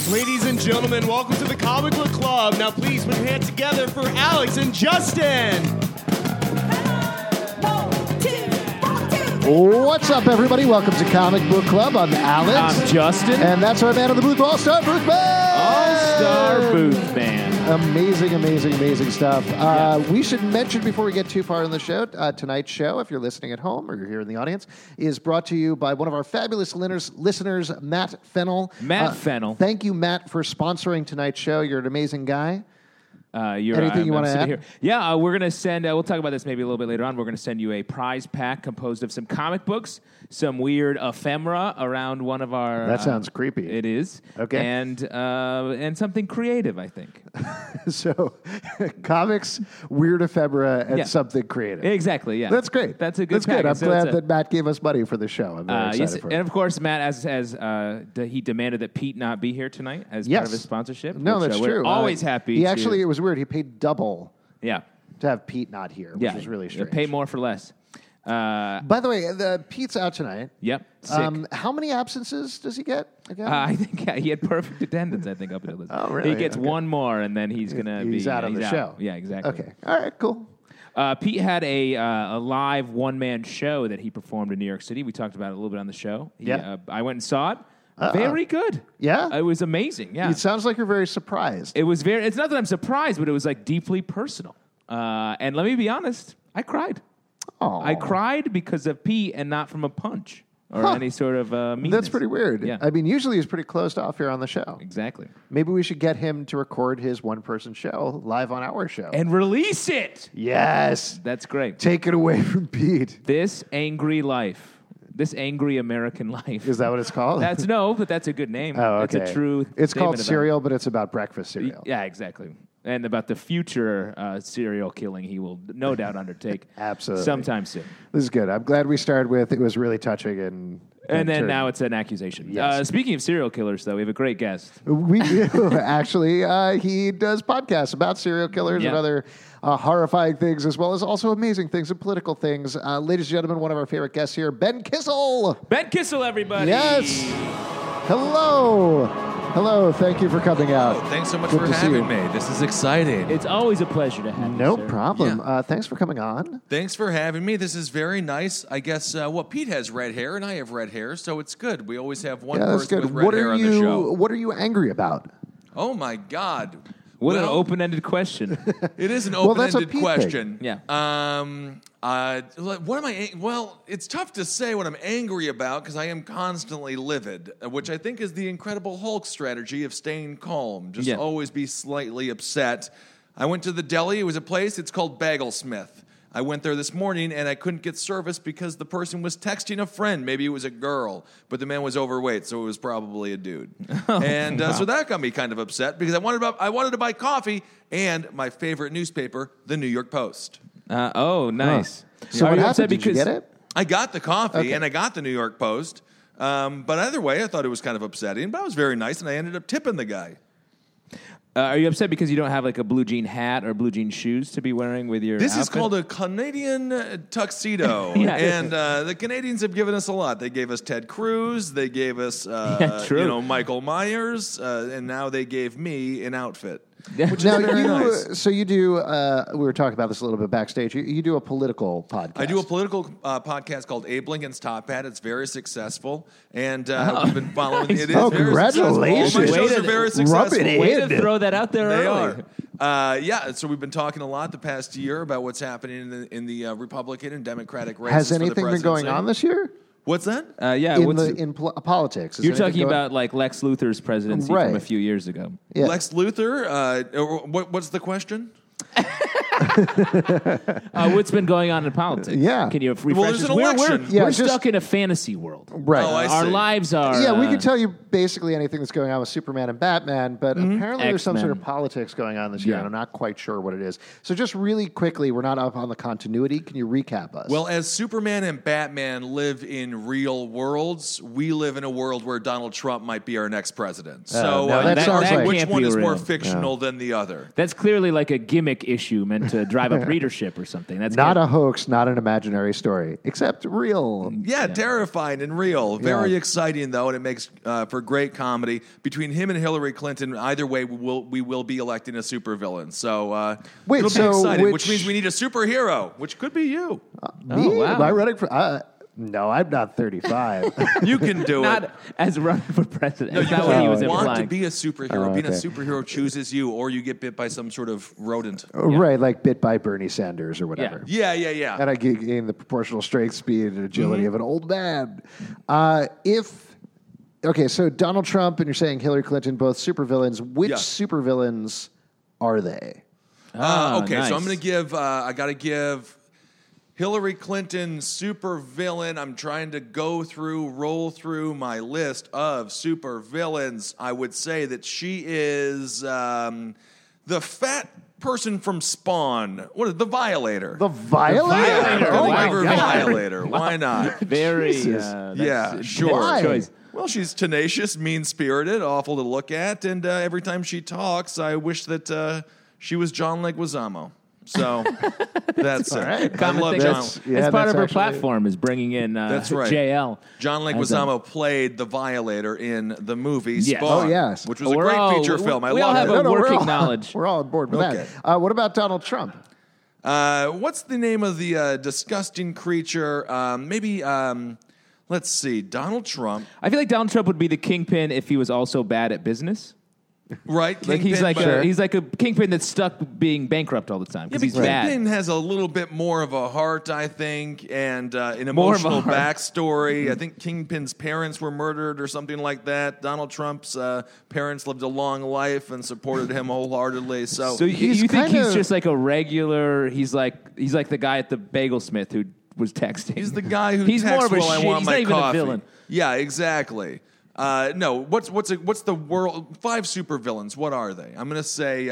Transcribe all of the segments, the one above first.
Ladies and gentlemen, welcome to the Comic Book Club. Now please put your hands together for Alex and Justin. What's up, everybody? Welcome to Comic Book Club. I'm Alex. I'm Justin. And that's our man of the booth, All-Star Boothman! All-Star Boothman. Amazing stuff. We should mention before we get too far in the show, tonight's show, if you're listening at home or you're here in the audience, is brought to you by one of our fabulous listeners, Matt Fennell. Matt Fennell. Thank you, Matt, for sponsoring tonight's show. You're an amazing guy. Anything you want to add? Here. Yeah, we're going to send, we'll talk about this maybe a little bit later on. We're going to send you a prize pack composed of some comic books, some weird ephemera around one of our... That sounds creepy. It is. Okay. And something creative, I think. So, comics, weird ephemera, and Yeah. something creative. Exactly, yeah. That's great. That's a good That's good. package. I'm So glad it's a- that Matt gave us money for the show. I'm very excited Yes, for and it. of course, Matt, he demanded that Pete not be here tonight as part of his sponsorship. No, which, that's we're true. Always happy. He actually, it was weird. He paid double yeah, to have Pete not here, which is really strange. Pay more for less. By the way, Pete's out tonight. Yep. Sick. How many absences does he get again? I think he had perfect attendance. I think up until this. Oh, really? He gets Okay. one more, and then he's He's out on the show. Yeah, exactly. Okay. All right. Cool. Pete had a live one-man show that he performed in New York City. We talked about it a little bit on the show. I went and saw it. Very good. Yeah? It was amazing. Yeah. It sounds like you're very surprised. It was very. It's not that I'm surprised, but it was like deeply personal. And let me be honest, I cried. Aw. I cried because of Pete and not from a punch or any sort of meanness. That's pretty weird. Yeah. I mean, usually he's pretty closed off here on the show. Exactly. Maybe we should get him to record his one-person show live on our show. And release it. Yes. That's great. Take it away from Pete. This angry life. This angry American life. Is that what it's called? But that's a good name. Oh, okay. It's a true It's called statement about- cereal, but it's about breakfast cereal. Yeah, exactly. And about the future serial killing he will no doubt undertake. Absolutely. Sometime soon. This is good. I'm glad we started with it was really touching and And then turned- now it's an accusation. Yes. Speaking of serial killers, though, we have a great guest. We do. Actually, he does podcasts about serial killers and Yeah. other horrifying things, as well as also amazing things and political things. Ladies and gentlemen, one of our favorite guests here, Ben Kissel. Ben Kissel, everybody. Yes. Hello. Hello. Thank you for coming out. Oh, thanks so much Good for to see you. having me. This is exciting. It's always a pleasure to have you, No sir. problem. Yeah. Thanks for coming on. Thanks for having me. This is very nice. I guess, Pete has red hair and I have red hair, so it's good. We always have one Yeah, that's person good. with red hair on the show. What are you angry about? Oh, my God. What an Well, open-ended question. It is an Well, that's a open-ended Pete question. thing. What am I? Well, it's tough to say what I'm angry about because I am constantly livid, which I think is the Incredible Hulk strategy of staying calm. Just Yeah. always be slightly upset. I went to the deli. It was a place. It's called Bagelsmith. I went there this morning and I couldn't get service because the person was texting a friend. Maybe it was a girl, but the man was overweight, so it was probably a dude. So that got me kind of upset because I wanted to buy coffee and my favorite newspaper, the New York Post. Nice. So Are what you happened? upset Did you because- get it? I got the coffee Okay. and I got the New York Post. But either way, I thought it was kind of upsetting, but I was very nice and I ended up tipping the guy. Are you upset because you don't have like a blue jean hat or blue jean shoes to be wearing with your This is outfit? called a Canadian tuxedo, Yeah. and the Canadians have given us a lot. They gave us Ted Cruz, they gave us true. Michael Myers, and now they gave me an outfit. Yeah. Which Now, is very nice. so you do, we were talking about this a little bit backstage. You do a political podcast. I do a political podcast called Abe Lincoln's Top Hat. It's very successful, and we've been following it. Is Oh, very congratulations. successful. All my shows Way are to- very rub it successful. in. Way to throw that out there They early. are. So we've been talking a lot the past year about what's happening in the Republican and Democratic races. Has for the anything been going presidency. on this year? What's that? in politics? Is You're anything talking going- about like Lex Luthor's presidency Right. from a few years ago. Yeah. Lex Luthor. What's the question? What's been going on in politics? Yeah. Can you refresh Well, there's us? an We're election. Yeah, we're just- stuck in a fantasy world. Right. Oh, I Our see. lives are. Yeah, we can tell you basically anything that's going on with Superman and Batman, but apparently there's some X-Men. sort of politics going on this year, Yeah. and I'm not quite sure what it is. So just really quickly, we're not up on the continuity. Can you recap us? Well, as Superman and Batman live in real worlds, we live in a world where Donald Trump might be our next president. So no, that they sounds argue like- which can't one be is more real. fictional than the other. That's clearly like a gimmick issue meant to drive up readership or something. That's Not good. a hoax, not an imaginary story, except real. Yeah, terrifying and real. Very exciting, though, and it makes for great comedy. Between him and Hillary Clinton, either way, we will be electing a supervillain. So Wait, it'll be so exciting, which which- means we need a superhero, which could be you. Me? wow. Am I running for... no, I'm not 35. You can do it. Not as running for president. No, That's you not what he was don't want to implying. be a superhero. Being a okay. superhero chooses you, or you get bit by some sort of rodent. Right, like bit by Bernie Sanders or whatever. Yeah. And I gain the proportional strength, speed, and agility of an old man. Okay, so Donald Trump and you're saying Hillary Clinton, both supervillains. Which Yeah. supervillains are they? Okay, nice. so I'm going to give. I got to give Hillary Clinton supervillain. I'm trying to roll through my list of supervillains. I would say that she is the fat person from Spawn. What is the Violator? The Violator? Violator. Oh, I'll my give her God. Violator. Why not? Very. Jesus. Yeah, sure. Why? Choice. Well, she's tenacious, mean-spirited, awful to look at, and every time she talks, I wish that she was John Leguizamo. So that's it. right. I Common love thing. John. That's Yeah, part that's of her actually- platform is bringing in That's right. JL. John as a- Leguizamo played the Violator in the movie Yes. Spawn, Oh, yes. which was a We're great all- feature film. I we all love have it. a we're working all- knowledge. We're all on board with Okay. that. What about Donald Trump? What's the name of the disgusting creature? Let's see. Donald Trump, I feel like Donald Trump would be the kingpin if he was also bad at business. right? Like he's Kingpin, like but- he's like a kingpin that's stuck being bankrupt all the time Yeah, because but he's bad. Kingpin has a little bit more of a heart, I think, and an More of a emotional heart. backstory. I think Kingpin's parents were murdered or something like that. Donald Trump's parents lived a long life and supported him wholeheartedly. So, So He's you think kind he's of- just like a regular? He's like the guy at the bagel smith who was texting. he's the guy who He's texts, more of a "Well, I shit- want he's my not even a coffee." villain. Yeah, exactly. No, what's the world? 5 supervillains. What are they? I'm going to say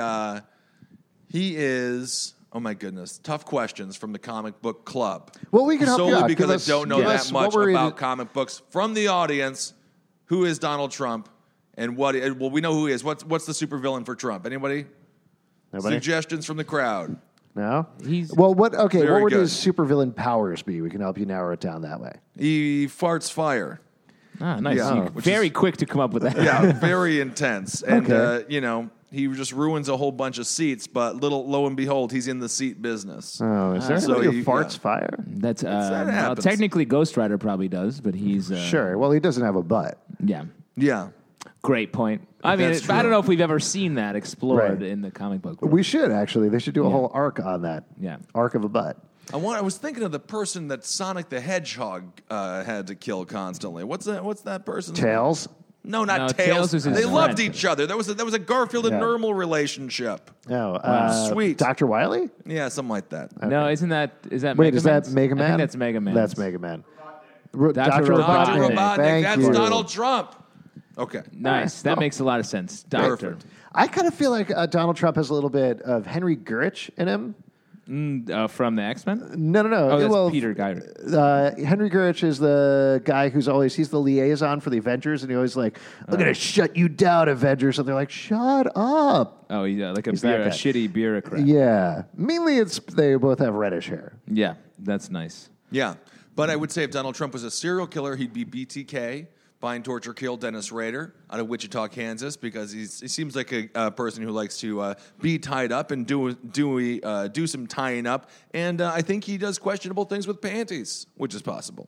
he is. Oh my goodness! Tough questions from the Comic Book Club. Well, we can help you solely out. because Give I us- don't know give that us what much we're in- about comic books. From the audience, who is Donald Trump, and what? Well, we know who he is. What's the supervillain for Trump? Anybody? Nobody? Suggestions from the crowd. No? He's- Well, what Very would good. his supervillain powers be? We can help you narrow it down that way. He farts fire. Ah, nice. Yeah. You- Which very is- quick to come up with that. Yeah, very intense. And, Okay. he just ruins a whole bunch of seats, but lo and behold, he's in the seat business. Oh, is there So anybody who you- farts yeah. fire? That's that well, happens. technically Ghost Rider probably does, but he's Sure. Well, he doesn't have a butt. Yeah, Yeah. great point. I mean, That's I true. don't know if we've ever seen that explored Right. in the comic book world. We should, actually. They should do a whole arc on that. Yeah. Arc of a butt. I was thinking of the person that Sonic the Hedgehog had to kill constantly. What's that person? Tails? No, not No, Tails. Tails was his They friend. loved each other. That was a Garfield and Yeah. Nermal relationship. Oh, Sweet. Dr. Wiley? Yeah, something like that. No, is that Wait, Mega is that Man's? Mega Man? I think that's Mega Man. That's Mega Man. Dr. Dr. Robotnik. Robotnik. Thank That's you. Donald Trump. Okay. Nice. That makes a lot of sense. Doctor. Perfect. I kind of feel like Donald Trump has a little bit of Henry Gurich in him. From the X-Men? No. Oh, that's Well, Peter Guy. Henry Gurich is the guy he's the liaison for the Avengers, and he always like, I'm going to shut you down, Avengers. And they're like, shut up. Oh, yeah, like a He's that guy. shitty bureaucrat. Yeah. Mainly they both have reddish hair. Yeah, that's nice. Yeah. But I would say if Donald Trump was a serial killer, he'd be BTK, Bind, Torture, Kill Dennis Rader out of Wichita, Kansas, because he seems like a person who likes to be tied up and do some tying up. And I think he does questionable things with panties, which is possible.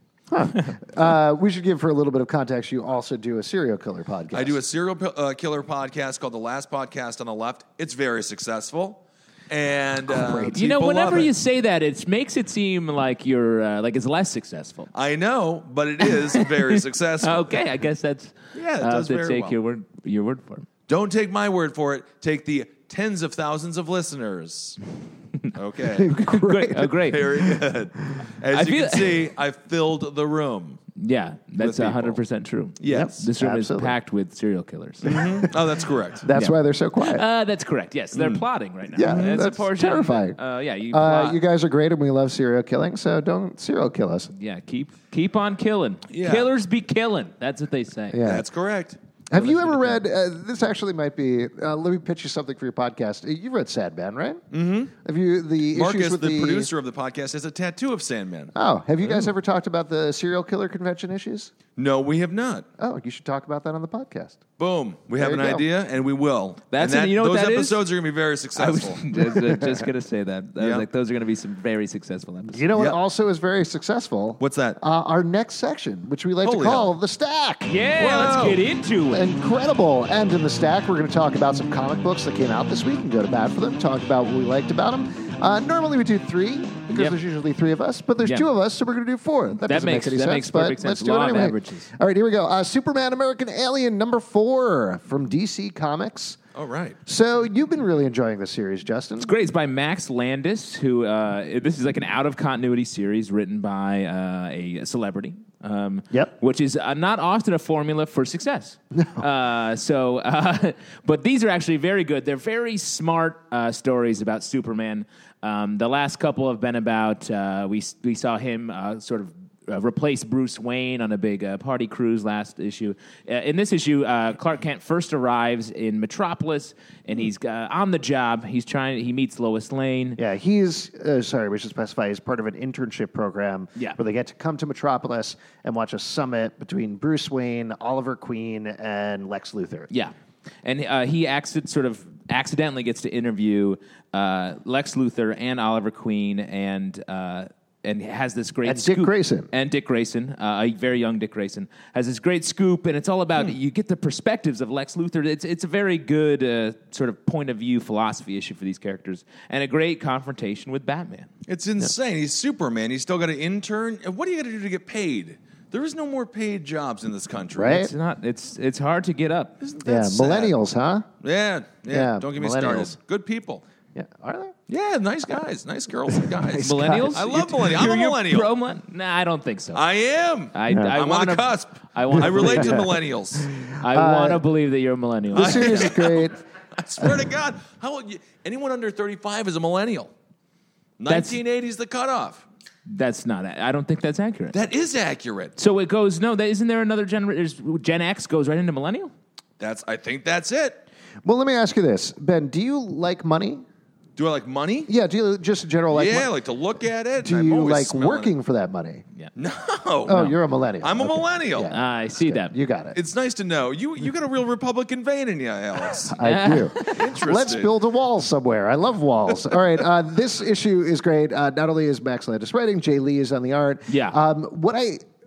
We should give for a little bit of context. You also do a serial killer podcast. I do a serial killer podcast called The Last Podcast on the Left. It's very successful. And Great. You know, people whenever love it. you say that, it makes it seem like you're like it's less successful. I know, but it is very successful. Okay, I guess that's Yeah, it does to very take well. your word for it. Don't take my word for it. Take the tens of thousands of listeners. Okay. Great, great. Very good. As I you feel- can see, I filled the room. Yeah, that's With people. 100% true. Yes. This room Absolutely. is packed with serial killers. Oh, that's correct. That's Yeah. why they're so quiet. That's correct. Yes, they're plotting right now. Yeah, That's a that's portion. terrifying. Yeah, you plot. You guys are great, and we love serial killing, so don't serial kill us. Yeah, keep on killing. Yeah. Killers be killing. That's what they say. Yeah. That's correct. Have you ever read, this actually might be, let me pitch you something for your podcast. You've read Sandman, right? Mm-hmm. Have you, the Marcus, issues with the producer of the podcast, has a tattoo of Sandman. Oh, have you guys ever talked about the serial killer convention issues? No, we have not. Oh, you should talk about that on the podcast. Boom. We have There an you go. idea, and we will. That's and you know what those that is? episodes are going to be very I was successful. just going to say that. I was Yeah. like, those are going to be some very successful episodes. You know what Yep. also is very successful? What's that? Our next section, which we like to Holy call hell. The Stack. Yeah, Whoa. let's get into it. Incredible. And in The Stack, we're going to talk about some comic books that came out this week and go to bat for them, talk about what we liked about them. Normally we do 3 because Yep. there's usually 3 of us, but there's Yep. 2 of us, so we're going to do 4. That doesn't makes- make any that sense, makes but perfect sense. let's do Law it of anyway. averages. All right, here we go. Superman American Alien number 4 from DC Comics. All right. So you've been really enjoying this series, Justin. It's great. It's by Max Landis, who this is like an out of continuity series written by a celebrity. Yep. Which is not often a formula for success. But these are actually very good. They're very smart stories about Superman. The last couple have been about we saw him sort of replace Bruce Wayne on a big party cruise last issue. In this issue, Clark Kent first arrives in Metropolis, and he's on the job. He meets Lois Lane. Yeah, he's, we should specify, he's part of an internship program Yeah. where they get to come to Metropolis and watch a summit between Bruce Wayne, Oliver Queen, and Lex Luthor. Yeah, and he accidentally gets to interview Lex Luthor and Oliver Queen and has this great And Dick scoop. Grayson. And Dick Grayson, a very young Dick Grayson, has this great scoop, and it's all about you get the perspectives of Lex Luthor. It's a very good sort of point of view philosophy issue for these characters, and a great confrontation with Batman. It's insane. He's Superman. He's still got an intern. And what do you got to do to get paid? There is no more paid jobs in this country. Right? It's not. It's hard to get up. Isn't Yeah, that sad? millennials, huh? Yeah. Yeah, Don't get me millennials. started. Good people. Yeah, are they? Yeah, nice guys. Nice girls and guys. Millennials? I love millennials. I'm a You're millennial. Nah, I don't think so. I am. I'm I'm on the cusp. I I relate to Yeah. millennials. I want to believe that you're a millennial. The series is great. I swear to God. Anyone under 35 is a millennial. 1980 is the cutoff. That's not. I don't think that's accurate. That is accurate. So it goes. No, isn't there another generation? Gen X goes right into millennial. I think that's it. Well, let me ask you this. Ben, do you like money? Do I like money? Yeah, do you just in general like yeah, I money? like to look at it. Do I'm you always like smelling working for that money? Yeah. No. Oh, you're a millennial. I'm a Okay. millennial. Yeah. I see that. You got it. It's nice to know. You got a real Republican vein in you, Alex. I do. Interesting. Let's build a wall somewhere. I love walls. All right, this issue is great. Not only is Max Landis writing, Jay Lee is on the art. Yeah. What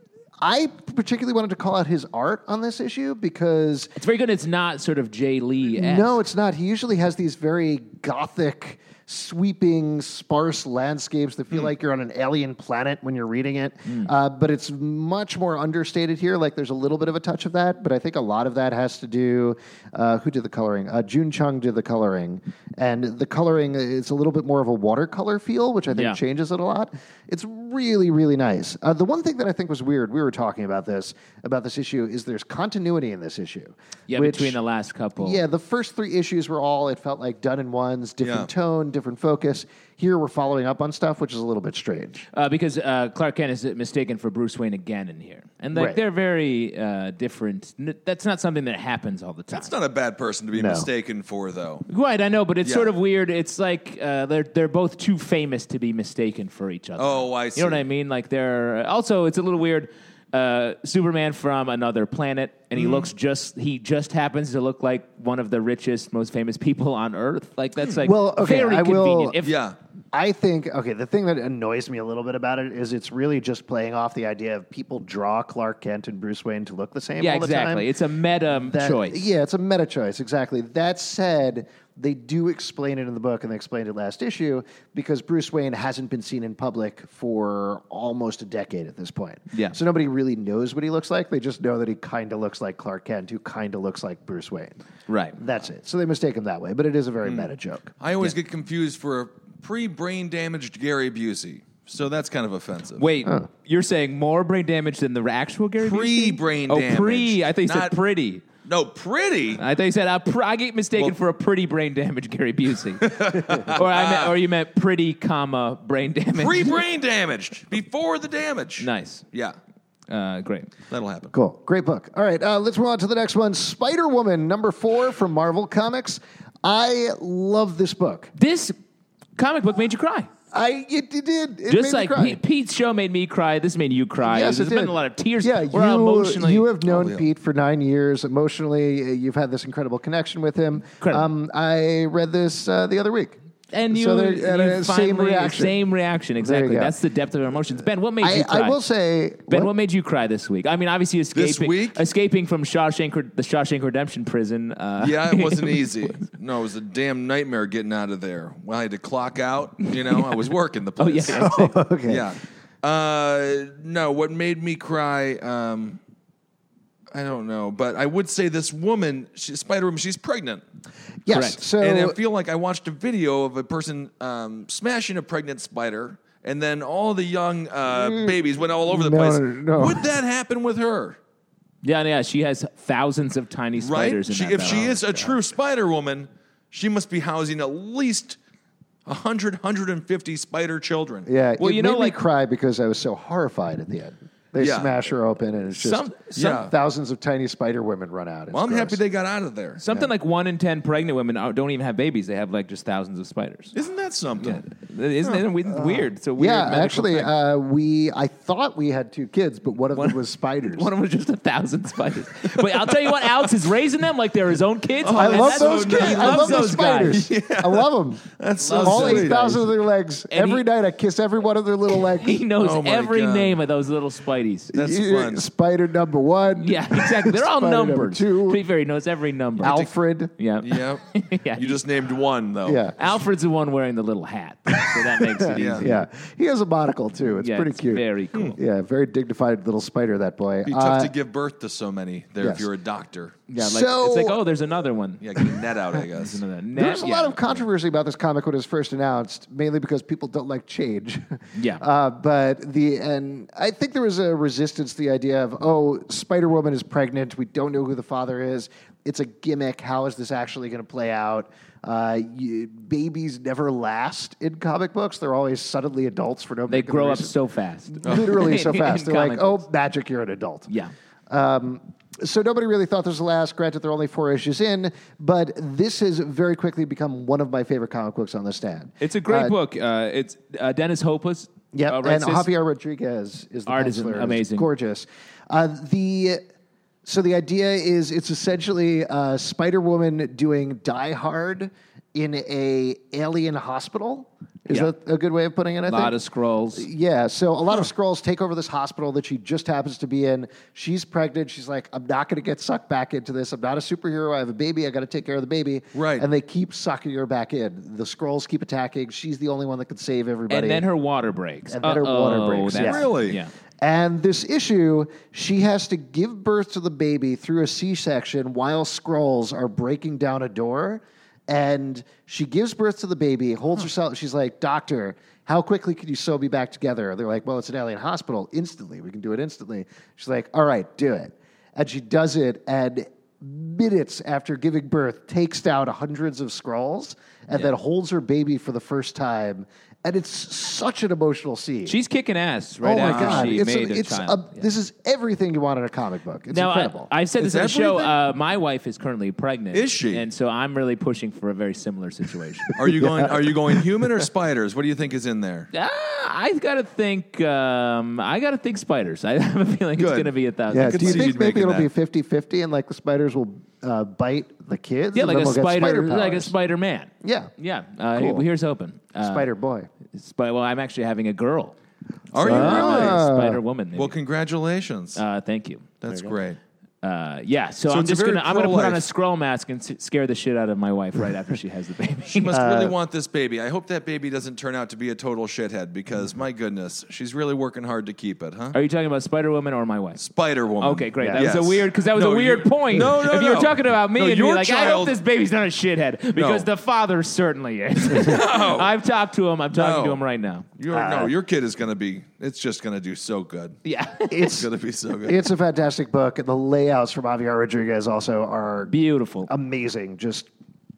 I particularly wanted to call out his art on this issue because It's very good. It's not sort of Jay Lee. no, it's not. He usually has these very gothic, sweeping, sparse landscapes that feel like you're on an alien planet when you're reading it. But it's much more understated here. Like there's a little bit of a touch of that, but I think a lot of that has to do. Who did the coloring? June Chung did the coloring, and the coloring is a little bit more of a watercolor feel, which I think Yeah. changes it a lot. It's really, really nice. The one thing that I think was weird, we were talking about this issue, is there's continuity in this issue. Yeah, which- between the last couple. yeah, the first 3 issues were all, it felt like done in ones, different Yeah. tone, different focus. Here we're following up on stuff, which is a little bit strange. Because Clark Kent is mistaken for Bruce Wayne again in here, and like Right. they're very different. That's not something that happens all the time. That's not a bad person to be No. mistaken for, though. Right, I know, but it's Yeah. sort of weird. It's like they're both too famous to be mistaken for each other. Oh, I You know what see. I mean? Like they're also it's a little weird. Superman from another planet, and he just happens to look like one of the richest, most famous people on Earth. Like that's like Well, okay, very I will- convenient. If, Yeah. I think, okay, the thing that annoys me a little bit about it is it's really just playing off the idea of people draw Clark Kent and Bruce Wayne to look the same yeah, all the time. exactly. It's a meta choice. Yeah, it's a meta choice, exactly. That said, they do explain it in the book, and they explained it last issue, because Bruce Wayne hasn't been seen in public for almost a decade at this point. Yeah. So nobody really knows what he looks like. They just know that he kind of looks like Clark Kent, who kind of looks like Bruce Wayne. Right. That's it. So they mistake him that way, but it is a very meta joke. I always get confused for a pre-brain damaged Gary Busey. So that's kind of offensive. Wait, you're saying more brain damage than the actual Gary Busey? Pre-brain Oh, damage. pre. I thought you said Not- pretty. No, pretty. I thought you said I get mistaken Well- for a pretty brain damage Gary Busey, or you meant pretty, brain damage. Pre-brain damaged. Before the damage. Nice. Yeah. Great. That'll happen. Cool. Great book. All right, let's move on to the next one. Spider-Woman, number 4 from Marvel Comics. I love this book. This comic book made you cry. It did. It Just made like me cry. Pete's show made me cry, this made you cry. Yes, There's it been did. a lot of tears. Yeah, We're all emotionally. you have known yeah. Pete for 9 years. Emotionally, you've had this incredible connection with him. Incredible. I read this the other week. And you, So they're- you same finally- reaction. Same reaction, exactly. go. That's the depth of our emotions. Ben, what made you cry? I will say, Ben, what made you cry this week? I mean, obviously week? escaping from the Shawshank Redemption prison. Yeah, it wasn't easy. No, it was a damn nightmare getting out of there. Well, I had to clock out. I was working the Oh, yeah. place. okay. Yeah. No, what made me cry, I don't know. But I would say this woman, Spider-Woman, she's pregnant. Yes. Correct. So And I feel like I watched a video of a person smashing a pregnant spider, and then all the young babies went all over the No, place. no. Would that happen with her? Yeah, she has thousands of tiny Right? spiders in that If she belly. is a true Spider-Woman, she must be housing at least 150 spider children. yeah, Well, it you know, made like- me cry because I was so horrified at the end. They Yeah. smash her open, and it's just Some- thousands of tiny spider women run out. It's Well, I'm gross. happy they got out of there. Something like 1 in 10 pregnant women don't even have babies. They have like just thousands of spiders. Isn't that something? Isn't it weird? It's a weird Yeah, medical actually, thing. I thought we had 2 kids, but one of them was spiders. One of them was just 1,000 spiders. But I'll tell you what, Alex is raising them like they're his own kids. I And love that's those what- kids. He I loves love those those guys. spiders. I love them. That's so All sweet. 8,000 of their legs. And Every he- night I kiss every one of their little legs. He knows Oh my every God. name of those little spideys. That's fun. Spider number 1. Yeah, exactly. They're all Spider number numbered. 2. To be fair, he knows every number. Alfred. Yeah. Yeah. Yeah. You just named one, though. Yeah. Alfred's the one wearing the little hat, so that makes it Yeah. easy. Yeah. He has a monocle, too. It's Yeah, pretty it's cute. very cool. Yeah, very dignified little spider, that boy. It'd be tough to give birth to so many there Yes. if you're a doctor. Yeah, like, So- it's like, oh, there's another one. Yeah, get a net out, I guess. There's another net. There's a lot of controversy about this comic when it was first announced, mainly because people don't like change. Yeah. And I think there was a resistance to the idea of, oh, Spider-Woman is pregnant. We don't know who the father is. It's a gimmick. How is this actually going to play out? Babies never last in comic books. They're always suddenly adults for no They particular grow up reason. so fast. Literally so In fast. They're like, comic oh, books. magic, you're an adult. Yeah. So nobody really thought this would last. Granted, they're only 4 issues in, but this has very quickly become one of my favorite comic books on the stand. It's a great book. It's Dennis Hopeless. Yep, writes and this. Javier Rodriguez is the Art is penciler. It's amazing. gorgeous. So the idea is it's essentially Spider-Woman doing Die Hard in a alien hospital. Is Yeah. that a good way of putting it, I A think? lot of scrolls. Yeah, so a lot of Skrulls take over this hospital that she just happens to be in. She's pregnant. She's like, I'm not going to get sucked back into this. I'm not a superhero. I have a baby. I got to take care of the baby. Right. And they keep sucking her back in. The Skrulls keep attacking. She's the only one that can save everybody. And then her water breaks. And then her water breaks, that's- yeah. Really? Yeah. And this issue, she has to give birth to the baby through a C-section while Skrulls are breaking down a door. And she gives birth to the baby, holds herself. She's like, doctor, how quickly can you sew me back together? They're like, well, it's an alien hospital. Instantly. We can do it instantly. She's like, all right, do it. And she does it. And minutes after giving birth, takes down hundreds of Skrulls and then holds her baby for the first time. And it's such an emotional scene. She's kicking ass right Oh my after God! she made a child. Yeah. This is everything you want in a comic book. It's Now, incredible. I've said this Is on the show. everything? My wife is currently pregnant. Is she? And so I'm really pushing for a very similar situation. Are you going? Are you going human or spiders? What do you think is in there? I gotta think. I gotta think spiders. I have a feeling it's Good. gonna be 1,000. yeah. could Do you see think you maybe making it'll that. be 50-50 and like the spiders will bite the kids? Yeah, and like then a we'll get spider, powers? like a Spider Man. Yeah. Yeah. Cool. Here's hoping. Spider boy. Well, I'm actually having a girl. Are you really? Spider Woman. Well, congratulations. Thank you. That's There you go. great. Yeah, so, So I'm it's a just very gonna put on a pro-life. Skrull mask and scare the shit out of my wife right after she has the baby. She must really want this baby. I hope that baby doesn't turn out to be a total shithead because, my goodness, she's really working hard to keep it, huh? Are you talking about Spider Woman or my wife? Spider Woman. Okay, great. Yeah. That was Yes. a weird because that was No, a weird you- point. No, no, if you were no. talking about me No, and be your like, I hope child- this baby's not a shithead because the father certainly is. I've talked to him. I'm talking to him right now. Your kid is going to be, it's just going to do so good. Yeah, It's going to be so good. It's a fantastic book, and the layouts from Javier Rodriguez also are beautiful. amazing. Just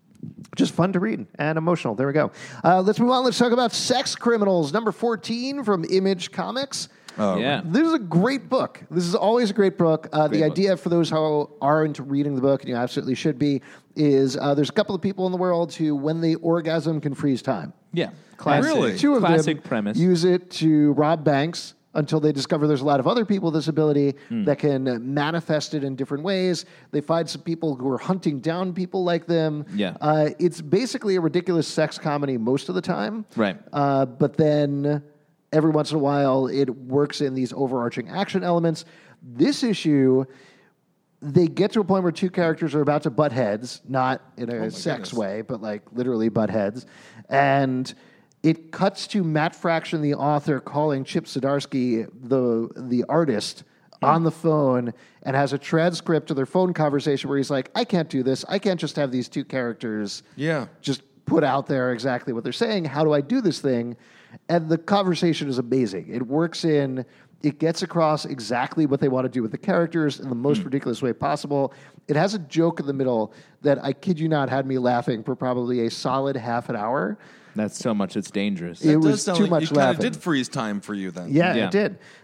fun to read and emotional. There we go. Let's move on. Let's talk about Sex Criminals, number 14 from Image Comics. Yeah. This is a great book. This is always a great book. The book. idea for those who are into reading the book, and you absolutely should be, is there's a couple of people in the world who, when they orgasm, can freeze time. Yeah. Classic. Really? Two of Classic them premise. use it to rob banks until they discover there's a lot of other people with this ability that can manifest it in different ways. They find some people who are hunting down people like them. Yeah. It's basically a ridiculous sex comedy most of the time. Right. But then every once in a while, it works in these overarching action elements. This issue, they get to a point where two characters are about to butt heads, not in a sex way, but like literally butt heads. And it cuts to Matt Fraction, the author, calling Chip Zdarsky, the artist, on the phone and has a transcript of their phone conversation where he's like, I can't do this. I can't just have these two characters just put out there exactly what they're saying. How do I do this thing? And the conversation is amazing. It works in... It gets across exactly what they want to do with the characters in the most ridiculous way possible. It has a joke in the middle that, I kid you not, had me laughing for probably a solid half an hour. That's so much it's dangerous. It That was does sound too like much you kind of laughing. did freeze time for you then. Yeah, Yeah. it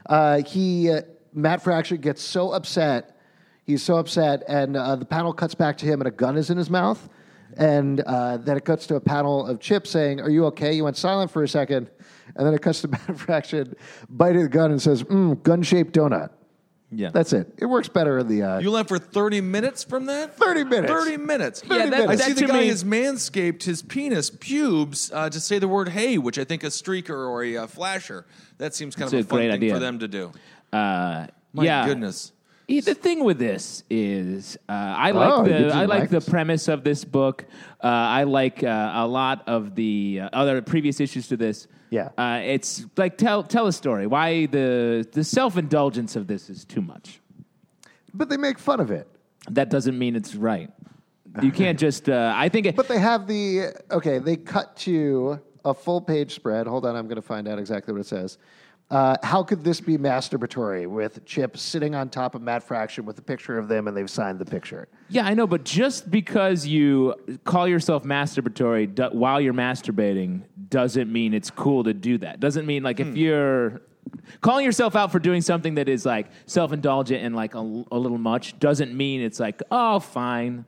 did. Matt Fraction gets so upset. He's so upset, and the panel cuts back to him, and a gun is in his mouth. And then it cuts to a panel of Chip saying, "Are you okay?" You went silent for a second. And then it cuts to Matt Fraction biting the gun and says, gun-shaped donut. Yeah. That's it. It works better in the... You left for 30 minutes from that? 30 minutes. 30 minutes. Yeah, that- I see that the to guy me- has manscaped his penis pubes to say the word hey, which I think a streaker or a flasher. That seems kind It's of a a fun great thing idea. for them to do. My Goodness. The thing with this is, I did you like like the this? premise of this book. I like a lot of the other previous issues to this. Yeah. It's like tell a story. Why the self indulgence of this is too much. But they make fun of it. That doesn't mean it's right. You can't just. I think. But they have they cut to a full-page spread. Hold on, I'm going to find out exactly what it says. How could this be masturbatory with Chip sitting on top of Matt Fraction with a picture of them and they've signed the picture? Yeah, I know, but just because you call yourself masturbatory while you're masturbating doesn't mean it's cool to do that. Doesn't mean, like, if you're calling yourself out for doing something that is, like, self-indulgent and, like, a little much doesn't mean it's like, oh, fine.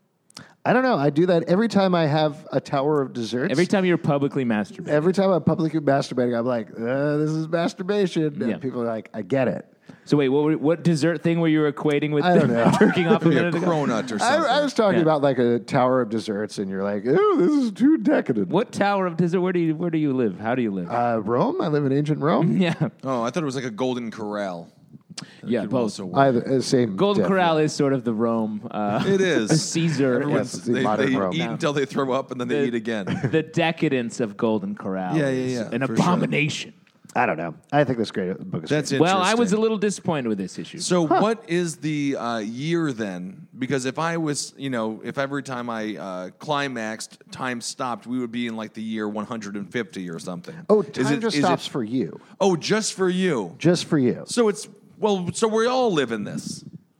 I don't know. I do that every time I have a tower of desserts. Every time you're publicly masturbating. Every time I'm publicly masturbating, I'm like, this is masturbation. And Yeah. people are like, I get it. So wait, what dessert thing were you equating with I don't know. jerking off a Maybe a minute ago? cronut or something. I was talking Yeah. about like a tower of desserts, and you're like, oh, this is too decadent. What tower of dessert? Where do you live? How do you live? Rome? I live in ancient Rome. yeah, Oh, I thought it was like a golden corral. yeah. Could Both. also work. Either same. Golden definitely. Corral is sort of the Rome. It is. Caesar. Everyone's, Yes, it's the they modern Rome. eat until they throw up and then they eat again. The decadence of Golden Corral. Yeah, is yeah, an for sure. abomination. I don't know. I think this great book is That's great. Well, I was a interesting. little disappointed with this issue. So what is the year then? Because if I was, if every time I climaxed, time stopped, we would be in like the year 150 or something. Oh, Is time it- just is it- stops for you. Oh, just for you. Just for you. So so we all live in this.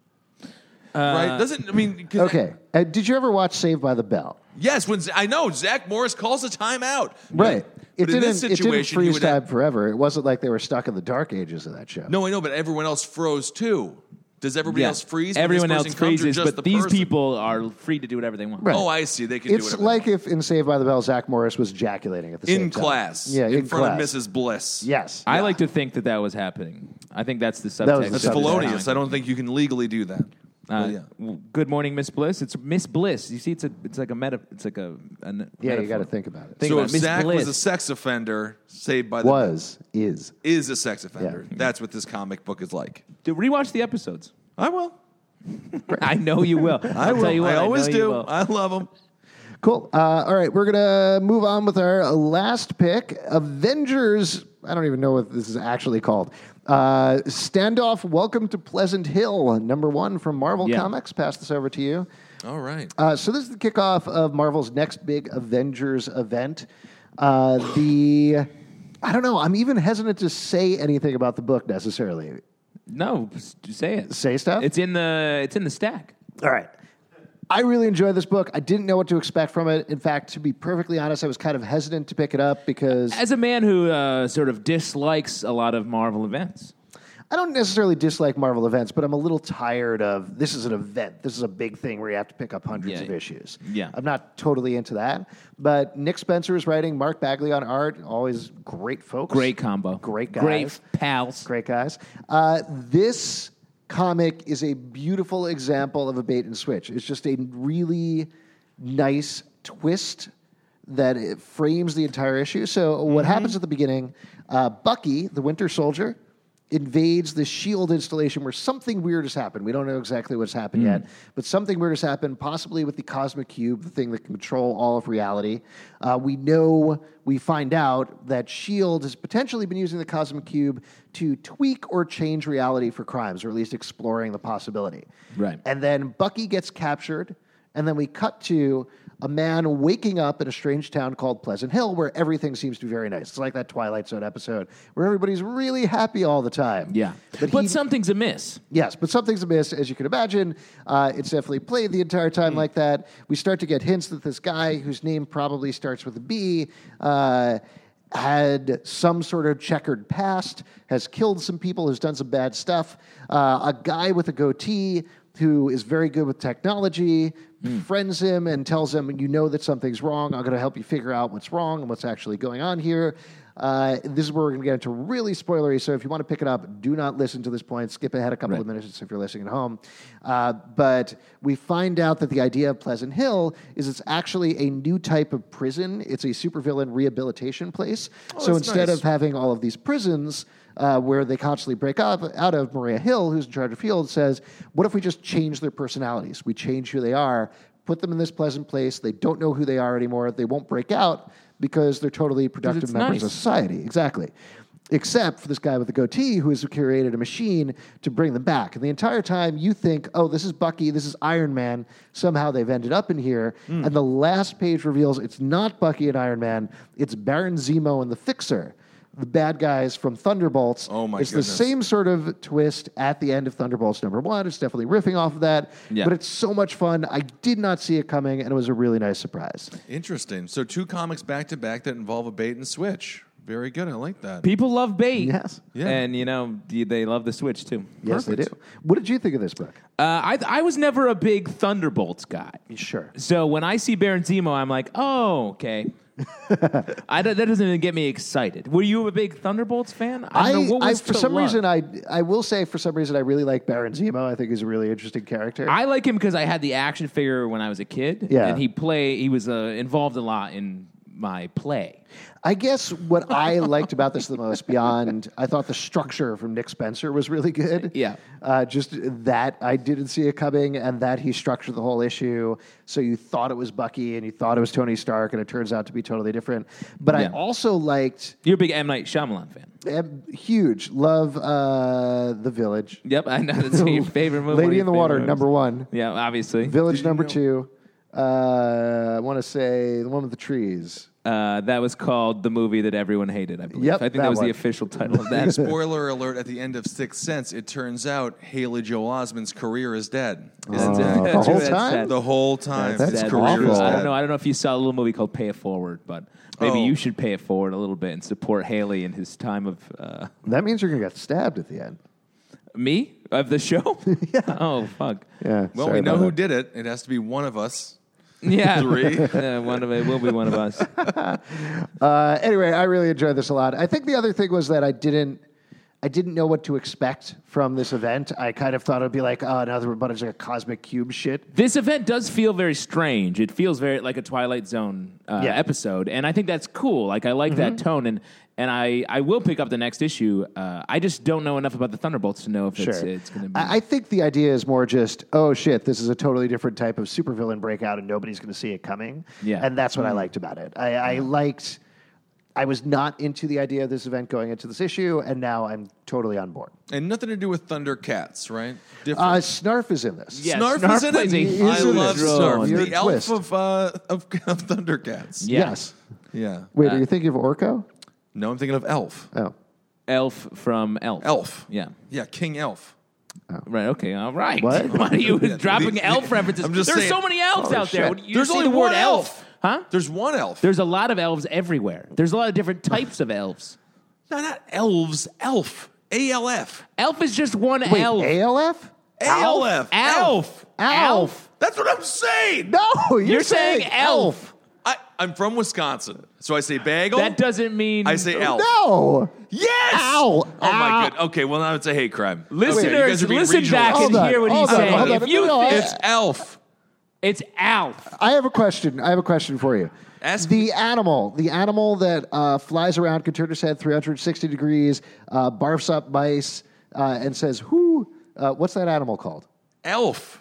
Right? Doesn't, I mean... 'cause Okay. Did you ever watch Saved by the Bell? Yes, I know Zach Morris calls a timeout. Right. But in this it didn't situation, you freeze would time have, forever. It wasn't like they were stuck in the dark ages of that show. no, I know, but everyone else froze too. Does everybody Yeah. else freeze? when Everyone this else person comes, or freezes, just but the these person? people are free to do whatever they want. Right. Oh, I see. They can do It's whatever. like if in Saved by the Bell, Zach Morris was ejaculating at the same in time. class. Yeah, in front class. of Mrs. Bliss. Yes. I like to think that was happening. I think that's the subtext. That was the That's subtext. felonious. I don't think you can legally do that. Good morning, Miss Bliss. It's Miss Bliss. You see, it's like a Yeah, you metaphor. got to think about it. Think So about if Miss Zach was Bliss. a sex offender, saved by the is a sex offender. Yeah. That's what this comic book is like. Rewatch the episodes. I will. I know you will. I I'll will. tell you what. I always know you do. will. I love them. Cool. All right, we're going to move on with our last pick, Avengers. I don't even know what this is actually called. Standoff, Welcome to Pleasant Hill, #1 from Marvel Yeah. Comics. Pass this over to you. All right. So this is the kickoff of Marvel's next big Avengers event. I don't know. I'm even hesitant to say anything about the book necessarily. No, say it. Say stuff? It's in the stack. All right. I really enjoyed this book. I didn't know what to expect from it. In fact, to be perfectly honest, I was kind of hesitant to pick it up because As a man who sort of dislikes a lot of Marvel events. I don't necessarily dislike Marvel events, but I'm a little tired of this is an event. This is a big thing where you have to pick up hundreds of issues. Yeah. I'm not totally into that. But Nick Spencer is writing, Mark Bagley on art, always great folks. Great combo. Great guys. Great pals. Great guys. This comic is a beautiful example of a bait and switch. It's just a really nice twist that it frames the entire issue. So what happens at the beginning, Bucky, the Winter Soldier, invades the S.H.I.E.L.D. installation where something weird has happened. We don't know exactly what's happened yet, but something weird has happened, possibly with the Cosmic Cube, the thing that can control all of reality. We find out that S.H.I.E.L.D. has potentially been using the Cosmic Cube to tweak or change reality for crimes, or at least exploring the possibility. Right. And then Bucky gets captured, and then we cut to a man waking up in a strange town called Pleasant Hill where everything seems to be very nice. It's like that Twilight Zone episode where everybody's really happy all the time. Yeah. But something's amiss. Yes, but something's amiss, as you can imagine. It's definitely played the entire time like that. We start to get hints that this guy, whose name probably starts with a B, had some sort of checkered past, has killed some people, has done some bad stuff. A guy with a goatee who is very good with technology befriends him and tells him, you know that something's wrong. I'm going to help you figure out what's wrong and what's actually going on here. This is where we're going to get into really spoilery, so if you want to pick it up, do not listen to this point. Skip ahead a couple of minutes if you're listening at home. But we find out that the idea of Pleasant Hill is it's actually a new type of prison. It's a supervillain rehabilitation place. So instead of having all of these prisons where they constantly break up out of, Maria Hill, who's in charge of Field, says, what if we just change their personalities? We change who they are, put them in this pleasant place. They don't know who they are anymore. They won't break out because they're totally productive members of society. Exactly. Except for this guy with the goatee who has created a machine to bring them back. And the entire time you think, oh, this is Bucky, this is Iron Man. Somehow they've ended up in here. And the last page reveals it's not Bucky and Iron Man. It's Baron Zemo and the Fixer, the bad guys from Thunderbolts. Oh, my It's goodness. the same sort of twist at the end of Thunderbolts #1. It's definitely riffing off of that. Yeah. But it's so much fun. I did not see it coming, and it was a really nice surprise. Interesting. So 2 comics back to back that involve a bait and switch. Very good. I like that. People love bait. Yes. Yeah. And, they love the Switch, too. Yes, they Perfect. do. What did you think of this book? I was never a big Thunderbolts guy. Sure. So when I see Baron Zemo, I'm like, oh, okay. That doesn't even get me excited. Were you a big Thunderbolts fan? I don't know. What was for to some love? reason, I will say, for some reason, I really like Baron Zemo. I think he's a really interesting character. I like him because I had the action figure when I was a kid. Yeah. And he was involved a lot in my play. I guess what I liked about this the most, beyond, I thought the structure from Nick Spencer was really good. Yeah. Just that I didn't see it coming, and that he structured the whole issue so you thought it was Bucky and you thought it was Tony Stark, and it turns out to be totally different. But I Yeah. also liked, You're a big M. Night Shyamalan fan. huge, love The Village. Yep, I know. That's your favorite movie. Lady in the Water, #1. Yeah, obviously. Village #2. I want to say the one with the trees. That was called the movie that everyone hated, I believe. Yep, I think that that was one. the official title of that. Spoiler alert, at the end of Sixth Sense, it turns out Haley Joel Osment's career is dead. The whole time? The whole time. That's His sad. career Awful. is I dead. don't know if you saw a little movie called Pay It Forward, but maybe Oh. you should pay it forward a little bit and support Haley in his time of That means you're going to get stabbed at the end. me of the show. Yeah. Oh fuck. Yeah. Well, sorry we know about who that. did it. It has to be one of us. Yeah. 3. One of it will be one of us. Anyway, I really enjoyed this a lot. I think the other thing was that I didn't know what to expect from this event. I kind of thought it would be like, oh, another bunch of cosmic cube shit. This event does feel very strange. It feels very like a Twilight Zone episode, and I think that's cool. Like I like that tone, and I will pick up the next issue. I just don't know enough about the Thunderbolts to know if it's going to be. I think the idea is more just, oh shit, this is a totally different type of supervillain breakout, and nobody's going to see it coming. Yeah. And that's what I liked about it. I was not into the idea of this event going into this issue, and now I'm totally on board. And nothing to do with Thundercats, right? Different. Snarf is in this. Yeah, Snarf Snarf is in plays it. a huge I love role. Snarf. Weird The elf twist. of Thundercats. Yeah. Yes. Yeah. Wait, are you thinking of Orko? No, I'm thinking of Elf. Oh. Elf from Elf. Elf. Yeah. Yeah, King Elf. Right. Okay. All right. What? Why are you dropping elf references? I'm just There's saying- so many elves Holy out there. shit. You There's say only the word one elf. Huh? There's one elf. There's a lot of elves everywhere. There's a lot of different types of elves. No, not elves. Elf. ALF. Elf is just one Wait, elf. ALF? ALF. Elf. Elf. That's what I'm saying. No, You're saying elf. I'm from Wisconsin, so I say bagel. That doesn't mean I say elf. No. Yes. Ow. Oh my Ow. good. Okay, well now it's a hate crime. Listeners, Okay, you guys are being listen regional. back and Hold on, hear what he's hold on, saying. hold on. If you No, think It's elf. it's Alf. I have a question. for you. Ask the animal that flies around, can turn his head 360 degrees, barfs up mice, and says, "Who?" What's that animal called? Elf.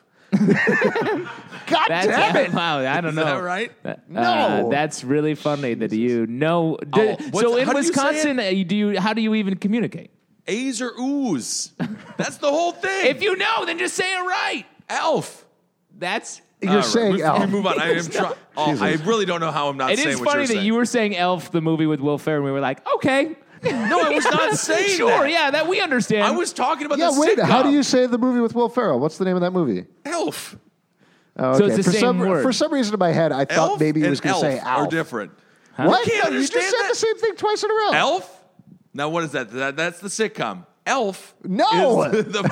God damn it! Wow, I don't Is know. that right? No. That's really funny that you know. what's- So in how do you say Wisconsin, how do you even communicate? A's or ooze. That's the whole thing. If you know, then just say it right. elf. That's. You're All right, saying we elf. move on. I am trying. I really don't know how I'm not It saying is what funny you're that saying. you were saying Elf, the movie with Will Ferrell, and we were like, okay. No, I was not saying Sure, that. yeah, that we understand. I was talking about Yeah, the wait. sitcom. How do you say the movie with Will Ferrell? What's the name of that movie? Elf. Oh, okay. So it's the for same some word. For some reason in my head, I thought Elf maybe he and was going to say elf Alf. are different. What? You can't No, you just understand said that? the same thing twice in a row. Elf? Now what is that? That's the sitcom. Elf. No. is the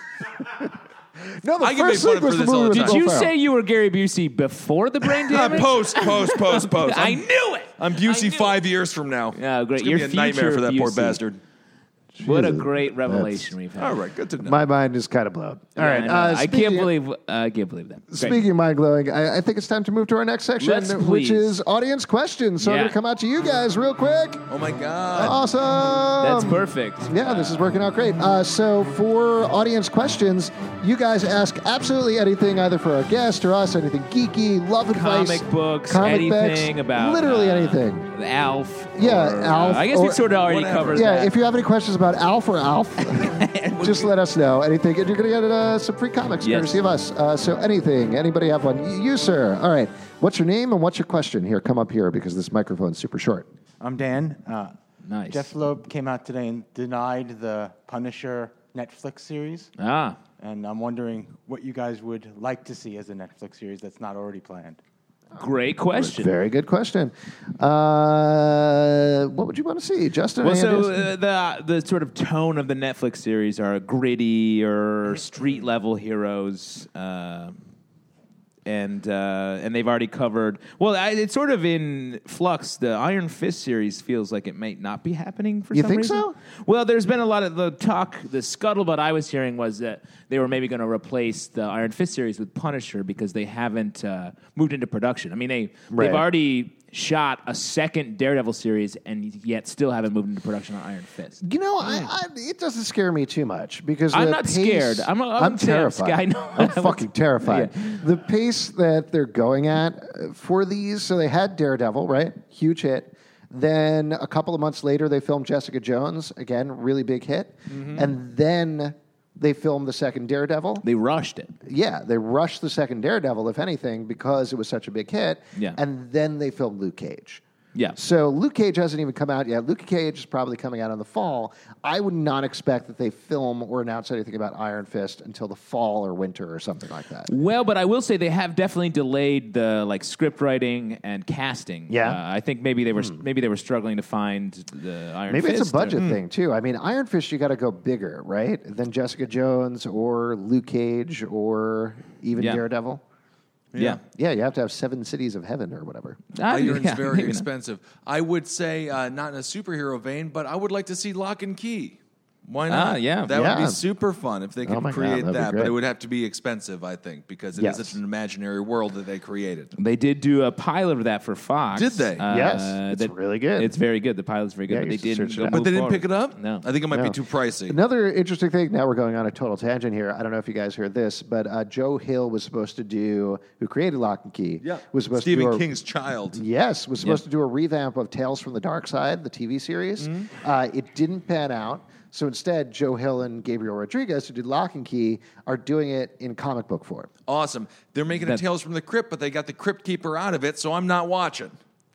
No, the I get first made thing fun of was for the this all movie the with Did Will you Ferrell. say you were Gary Busey before the brain damage? post. I knew it. I'm I Busey knew 5 years from now. Oh, great. It's gonna Your be a nightmare future for that poor Busey. bastard. What a Jesus, great revelation we've had. All right, good to know. My mind is kind of blown. All right, I know. I can't speaking- believe that. Great. Speaking of mind blowing, I think it's time to move to our next section, Let's which please. is audience questions. So I'm Yeah. going to come out to you guys real quick. Oh my God. Awesome. That's perfect. Yeah, this is working out great. So for audience questions, you guys ask absolutely anything, either for our guest or us, anything geeky, love advice, Comic books, comic anything books, about literally anything. Alf. Yeah, or, Alf, I guess we or sort of already whatever. covered Yeah, that. if you have any questions about Alf or Alf, just let us know. Anything, and you're going to get some free comics Yes. courtesy of us. So anything, anybody have one? You, sir. All right. What's your name and what's your question? Here, come up here because this microphone's super short. I'm Dan. Nice. Jeff Loeb came out today and denied the Punisher Netflix series. Ah. And I'm wondering what you guys would like to see as a Netflix series that's not already planned. Great question. Very good question. What would you want to see, Justin? Well, any so ideas? the sort of tone of the Netflix series are gritty or street level heroes, and they've already covered. Well, it's sort of in flux. The Iron Fist series feels like it might not be happening for You some think reason. so? Well, there's been a lot of the talk. The scuttlebutt I was hearing was that they were maybe going to replace the Iron Fist series with Punisher because they haven't moved into production. I mean, Right. they've already shot a second Daredevil series and yet still haven't moved into production on Iron Fist. You know, it doesn't scare me too much because I'm the not pace- scared. I'm terrified. I know. I'm fucking terrified. Yeah. The pace that they're going at for these, so they had Daredevil, right? Huge hit. Then a couple of months later, they filmed Jessica Jones, again, really big hit. And then they filmed the second Daredevil. They rushed it. Yeah, they rushed the second Daredevil, if anything, because it was such a big hit. Yeah. And then they filmed Luke Cage. Yeah. So Luke Cage hasn't even come out yet. Luke Cage is probably coming out in the fall. I would not expect that they film or announce anything about Iron Fist until the fall or winter or something like that. Well, but I will say they have definitely delayed the script writing and casting. Yeah. I think maybe they were struggling to find the Iron Maybe Fist. it's a budget thing too. I mean, Iron Fist, you got to go bigger, right? Than Jessica Jones or Luke Cage or even Yeah. Daredevil. Yeah. Yeah, you have to have 7 cities of heaven or whatever. Iron's Yeah, very maybe not. expensive. I would say not in a superhero vein, but I would like to see Lock and Key. Why not? yeah. That would Yeah. be super fun if they could Oh my God, create that'd be that. great. But it would have to be expensive, I think, because it Yes. is an imaginary world that they created. They did do a pilot of that for Fox. Did they? Yes, it's really good. It's very good. The pilot's very good, Yeah, but you they should didn't. search it go out. But move they didn't forward. pick it up? No. I think it might No. be too pricey. Another interesting thing, now we're going on a total tangent here. I don't know if you guys heard this, but Joe Hill was supposed to do, who created Lock and Key, was supposed to Stephen do King's child. Yes, was supposed to do a revamp of Tales from the Dark Side, the TV series. It didn't pan out. So instead, Joe Hill and Gabriel Rodriguez, who did Lock and Key, are doing it in comic book form. Awesome. They're making a Tales from the Crypt, but they got the Crypt Keeper out of it, so I'm not watching.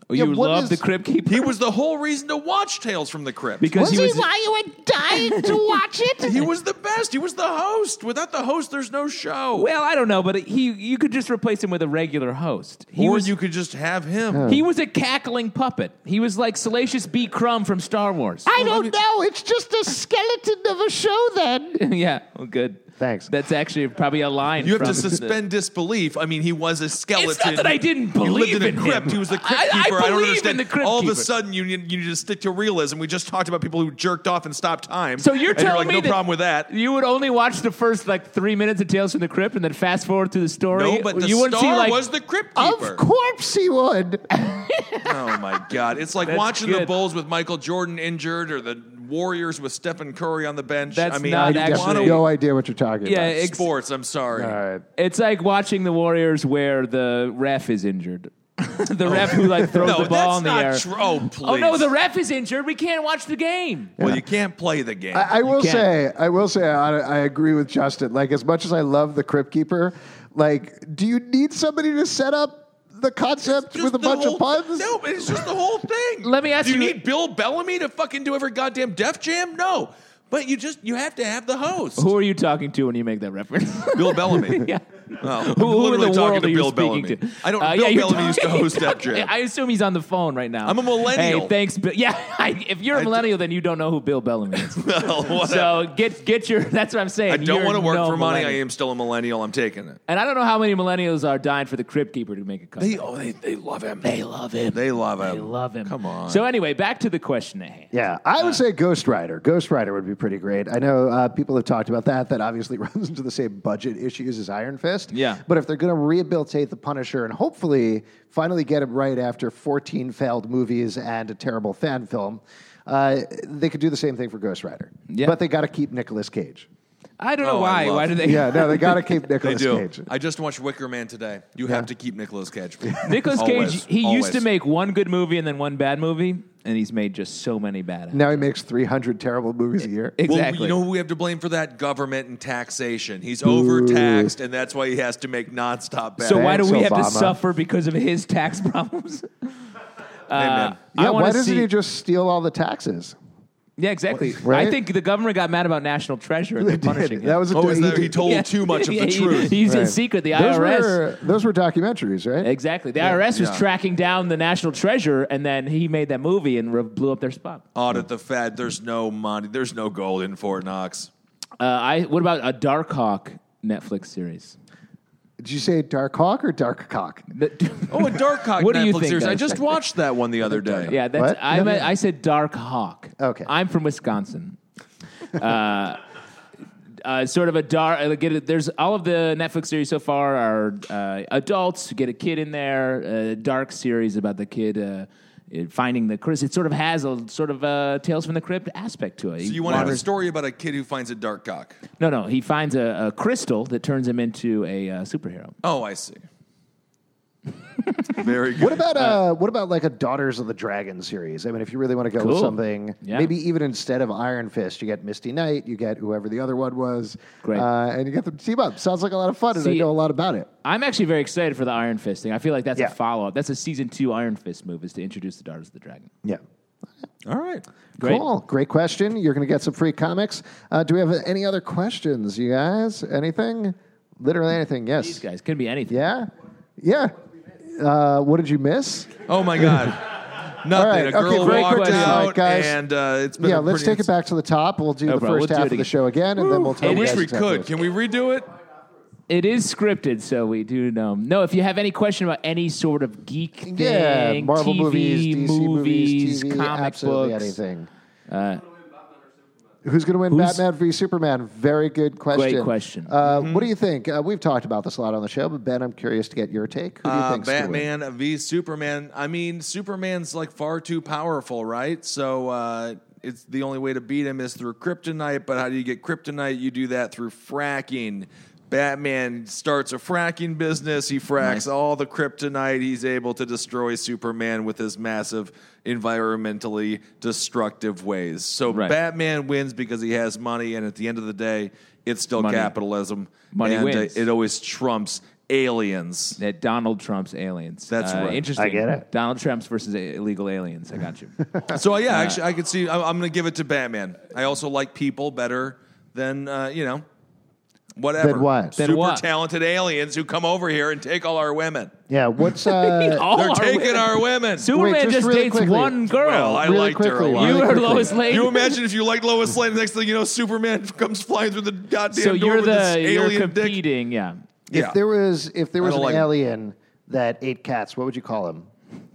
Yeah, You what love is- the Crypt Keeper? He was the whole reason to watch Tales from the Crypt. because he was. why you were dying to watch it? He was the best. He was the host. Without the host, there's no show. Well, I don't know, but you could just replace him with a regular host. You could just have him. He was a cackling puppet. He was like Salacious B. Crumb from Star Wars. I don't know. It's just a skeleton of a show then. Yeah, well, good. Thanks. That's actually probably a line. You have to from suspend disbelief. I mean, he was a skeleton. It's not that I didn't He lived believe in a in crypt. him. He was the Crypt I Keeper. I don't believe understand. in the Crypt All of a Keeper. sudden, you need to stick to realism. We just talked about people who jerked off and stopped time. So you're and telling like, me no that problem with that. You would only watch the first 3 minutes of Tales from the Crypt and then fast forward through the story. No, but the you wouldn't star see was the Crypt Keeper. Of course he would. Oh my God! It's like That's watching the good. Bulls with Michael Jordan injured, or the Warriors with Stephen Curry on the bench. That's I mean, not you actually- wanna- No idea what you're talking Yeah, about. sports. I'm sorry. All right. It's like watching the Warriors where the ref is injured. The ref who throws No, the ball that's in the not air. true. Oh, please. Oh no, the ref is injured. We can't watch the game. Well, you can't play the game. I will can't. say, I agree with Justin. Like, as much as I love the Crypt Keeper, do you need somebody to set up the concept Just with a the bunch whole- of puns? No, but it's just the whole thing. Let me ask do you you- need Bill Bellamy to fucking do every goddamn Def Jam? No. But you have to have the host. Who are you talking to when you make that reference? Bill Bellamy. yeah. Well, I'm Who in literally the talking world to are you Bill speaking Bellamy. to? I don't. Yeah, Bill you're Bellamy used to talking- host Def Jam. I assume he's on the phone right now. I'm a millennial. Hey, thanks, Bill. Yeah, if you're a millennial, then you don't know who Bill Bellamy is. Well, whatever. So get your. That's what I'm saying. I don't You're want to work no for money. I millennial. am still a millennial. I'm taking it. And I don't know how many millennials are dying for the Crypt Keeper to make a comeback. They love him. They love him. They love him. They love him. Come on. So anyway, back to the question at hand. Yeah, I would say Ghost Rider. Ghost Rider would be pretty great. I know people have talked about that. That obviously runs into the same budget issues as Iron Fist. Yeah. But if they're going to rehabilitate the Punisher and hopefully finally get him right after 14 failed movies and a terrible fan film, they could do the same thing for Ghost Rider. Yeah. But they got to keep Nicolas Cage. I don't know Oh, I why. love Why do they? Yeah, no, they got to keep They Nicolas do. Cage. I just watched Wicker Man today. You have to keep Nicolas Cage. Nicolas Always. Cage, he used to Always. make one good movie and then one bad movie, and he's made just so many bad. Now he makes 300 terrible movies a year. Exactly. Well, you know who we have to blame for that? Government and taxation. He's overtaxed, and that's why he has to make nonstop bad. So why do Thanks, we have to Obama. suffer because of his tax problems? Amen. Yeah, I wanna why doesn't see- he just steal all the taxes? Yeah, exactly. Right? I think the government got mad about National Treasure and they're punishing him. That was a Oh, is that he- he told too much of Yeah, the truth? He's in Right. secret. The IRS. Those were documentaries, right? Exactly. The IRS was Yeah. tracking down the National Treasure, and then he made that movie and blew up their spot. Audit the Fed. There's no money. There's no gold in Fort Knox. What about a Dark Hawk Netflix series? Did you say Dark Hawk or Dark Cock? Oh, a Dark Hawk What do you Netflix think, series. I guys? just watched that one the other day. Yeah, that's What? I said Dark Hawk. Okay. I'm from Wisconsin. Sort of a dark. There's all of the Netflix series so far are adults. Get a kid in there. A dark series about the kid finding the Chris. It sort of has a sort of Tales from the Crypt aspect to it. So you want to have a story about a kid who finds a dark cock? No. He finds a crystal that turns him into a superhero. Oh, I see. Very good. What about like a Daughters of the Dragon series? I mean, if you really want to go with Cool. something, Yeah. maybe even instead of Iron Fist, you get Misty Knight, you get whoever the other one was, Great. and you get them to team up. Sounds like a lot of fun, and I See, know a lot about it. I'm actually very excited for the Iron Fist thing. I feel like that's Yeah. a follow-up. That's a season 2 Iron Fist move, is to introduce the Daughters of the Dragon. Yeah. All right. Great. Cool. Great question. You're going to get some free comics. Do we have any other questions, you guys? Anything? Literally anything. These Yes. guys could be anything. Yeah? Yeah. What did you miss? Oh my God. Nothing. right, A girl okay, great walked question. out, All right, guys. and it's been. Yeah, a let's pretty take it back to the top. We'll do the bro, first we'll do half it of the again. show again, and then we'll tell I you wish guys we exactly could. what's Can we redo it? It is scripted, so we do know. No, if you have any question about any sort of geek thing, Yeah, Marvel TV, movies, DC movies, TV, comic absolutely books. anything. Who's going to win Who's- Batman v Superman? Very good question. Great question. What do you think? We've talked about this a lot on the show, but Ben, I'm curious to get your take. Who do you think? Batman v Superman. I mean, Superman's like far too powerful, right? So it's the only way to beat him is through kryptonite. But how do you get kryptonite? You do that through fracking. Batman starts a fracking business. He fracks all the kryptonite. He's able to destroy Superman with his massive environmentally destructive ways. So Right. Batman wins because he has money, and at the end of the day, it's still Money. capitalism. Money and wins. It always trumps aliens. That Donald Trump's aliens. That's right. Interesting. I get it. Donald Trump's versus illegal aliens. I got you. So yeah, actually, I could see. I'm going to give it to Batman. I also like people better than whatever. Then what? Then Super what? talented aliens who come over here and take all our women. Yeah, what's All They're our taking women. our women. Superman Wait, just just really dates quickly. one girl. Well, I Really liked her a quickly, lot. really you are quickly. Lois Lane. You imagine if you liked Lois Lane, the next thing you know, Superman comes flying through the goddamn so door you're with this you're alien dick. competing. Yeah. Yeah. If there was I an don't like- alien that ate cats, what would you call him?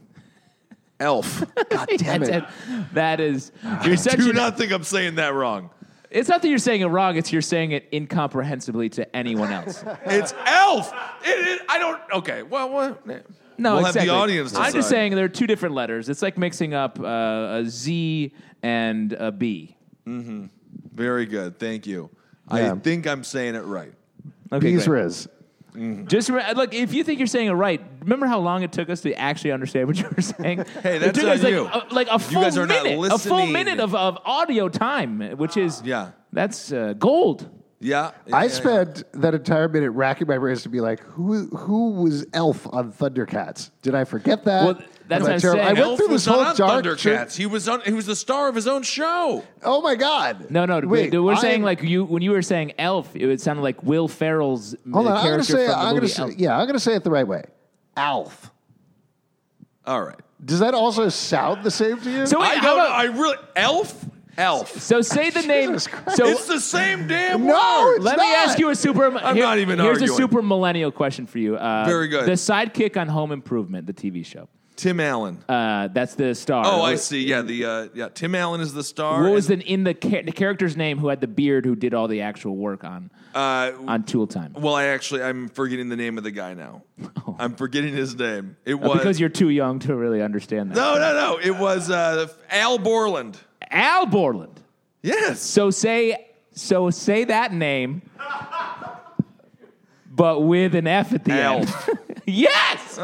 Elf. God damn it. That is. You're such Do an- not think I'm saying that wrong. It's not that you're saying it wrong. It's you're saying it incomprehensibly to anyone else. It's Elf. I don't. Okay. Well, what? No, We'll exactly. have the audience I'm just decide. saying there are two different letters. It's like mixing up a Z and a B. Very good. Thank you. Yeah. I think I'm saying it right. Okay, Bees great. Riz. Just look. If you think you're saying it right, remember how long it took us to actually understand what you were saying. Hey, It that's took us on you. like a full guys are not minute, a full listening. minute of audio time, which is Yeah. that's gold. Yeah. I spent that entire minute racking my brains to be like, who was Elf on Thundercats? Did I forget that? Well, that's Was what I I'm terrible? saying. I went Elf through was this whole not on dark Thundercats. He was the star of his own show. Oh my God! No, Wait, we're saying I'm- like when you were saying Elf, it sounded like Will Ferrell's Hold on, character from the movie Elf. I'm gonna say it the right way. Alf. All right. Does that also sound the same to you? So wait, I how don't. about, I really. Elf. so say the name. Jesus Christ. So It's the same damn No, word. it's let me not. ask you a super. I'm not even Here's a arguing. super millennial question for you. Very good. The sidekick on Home Improvement, the TV show. Tim Allen. That's the star. Oh, I see. Yeah, Tim Allen is the star. What was the character's name who had the beard who did all the actual work on Tool Time? Well, I'm forgetting the name of the guy now. I'm forgetting his name. It was Because you're too young to really understand that. no. It was Al Borland. Al Borland. Yes. So say that name, but with an F at the end. Alf. Yes.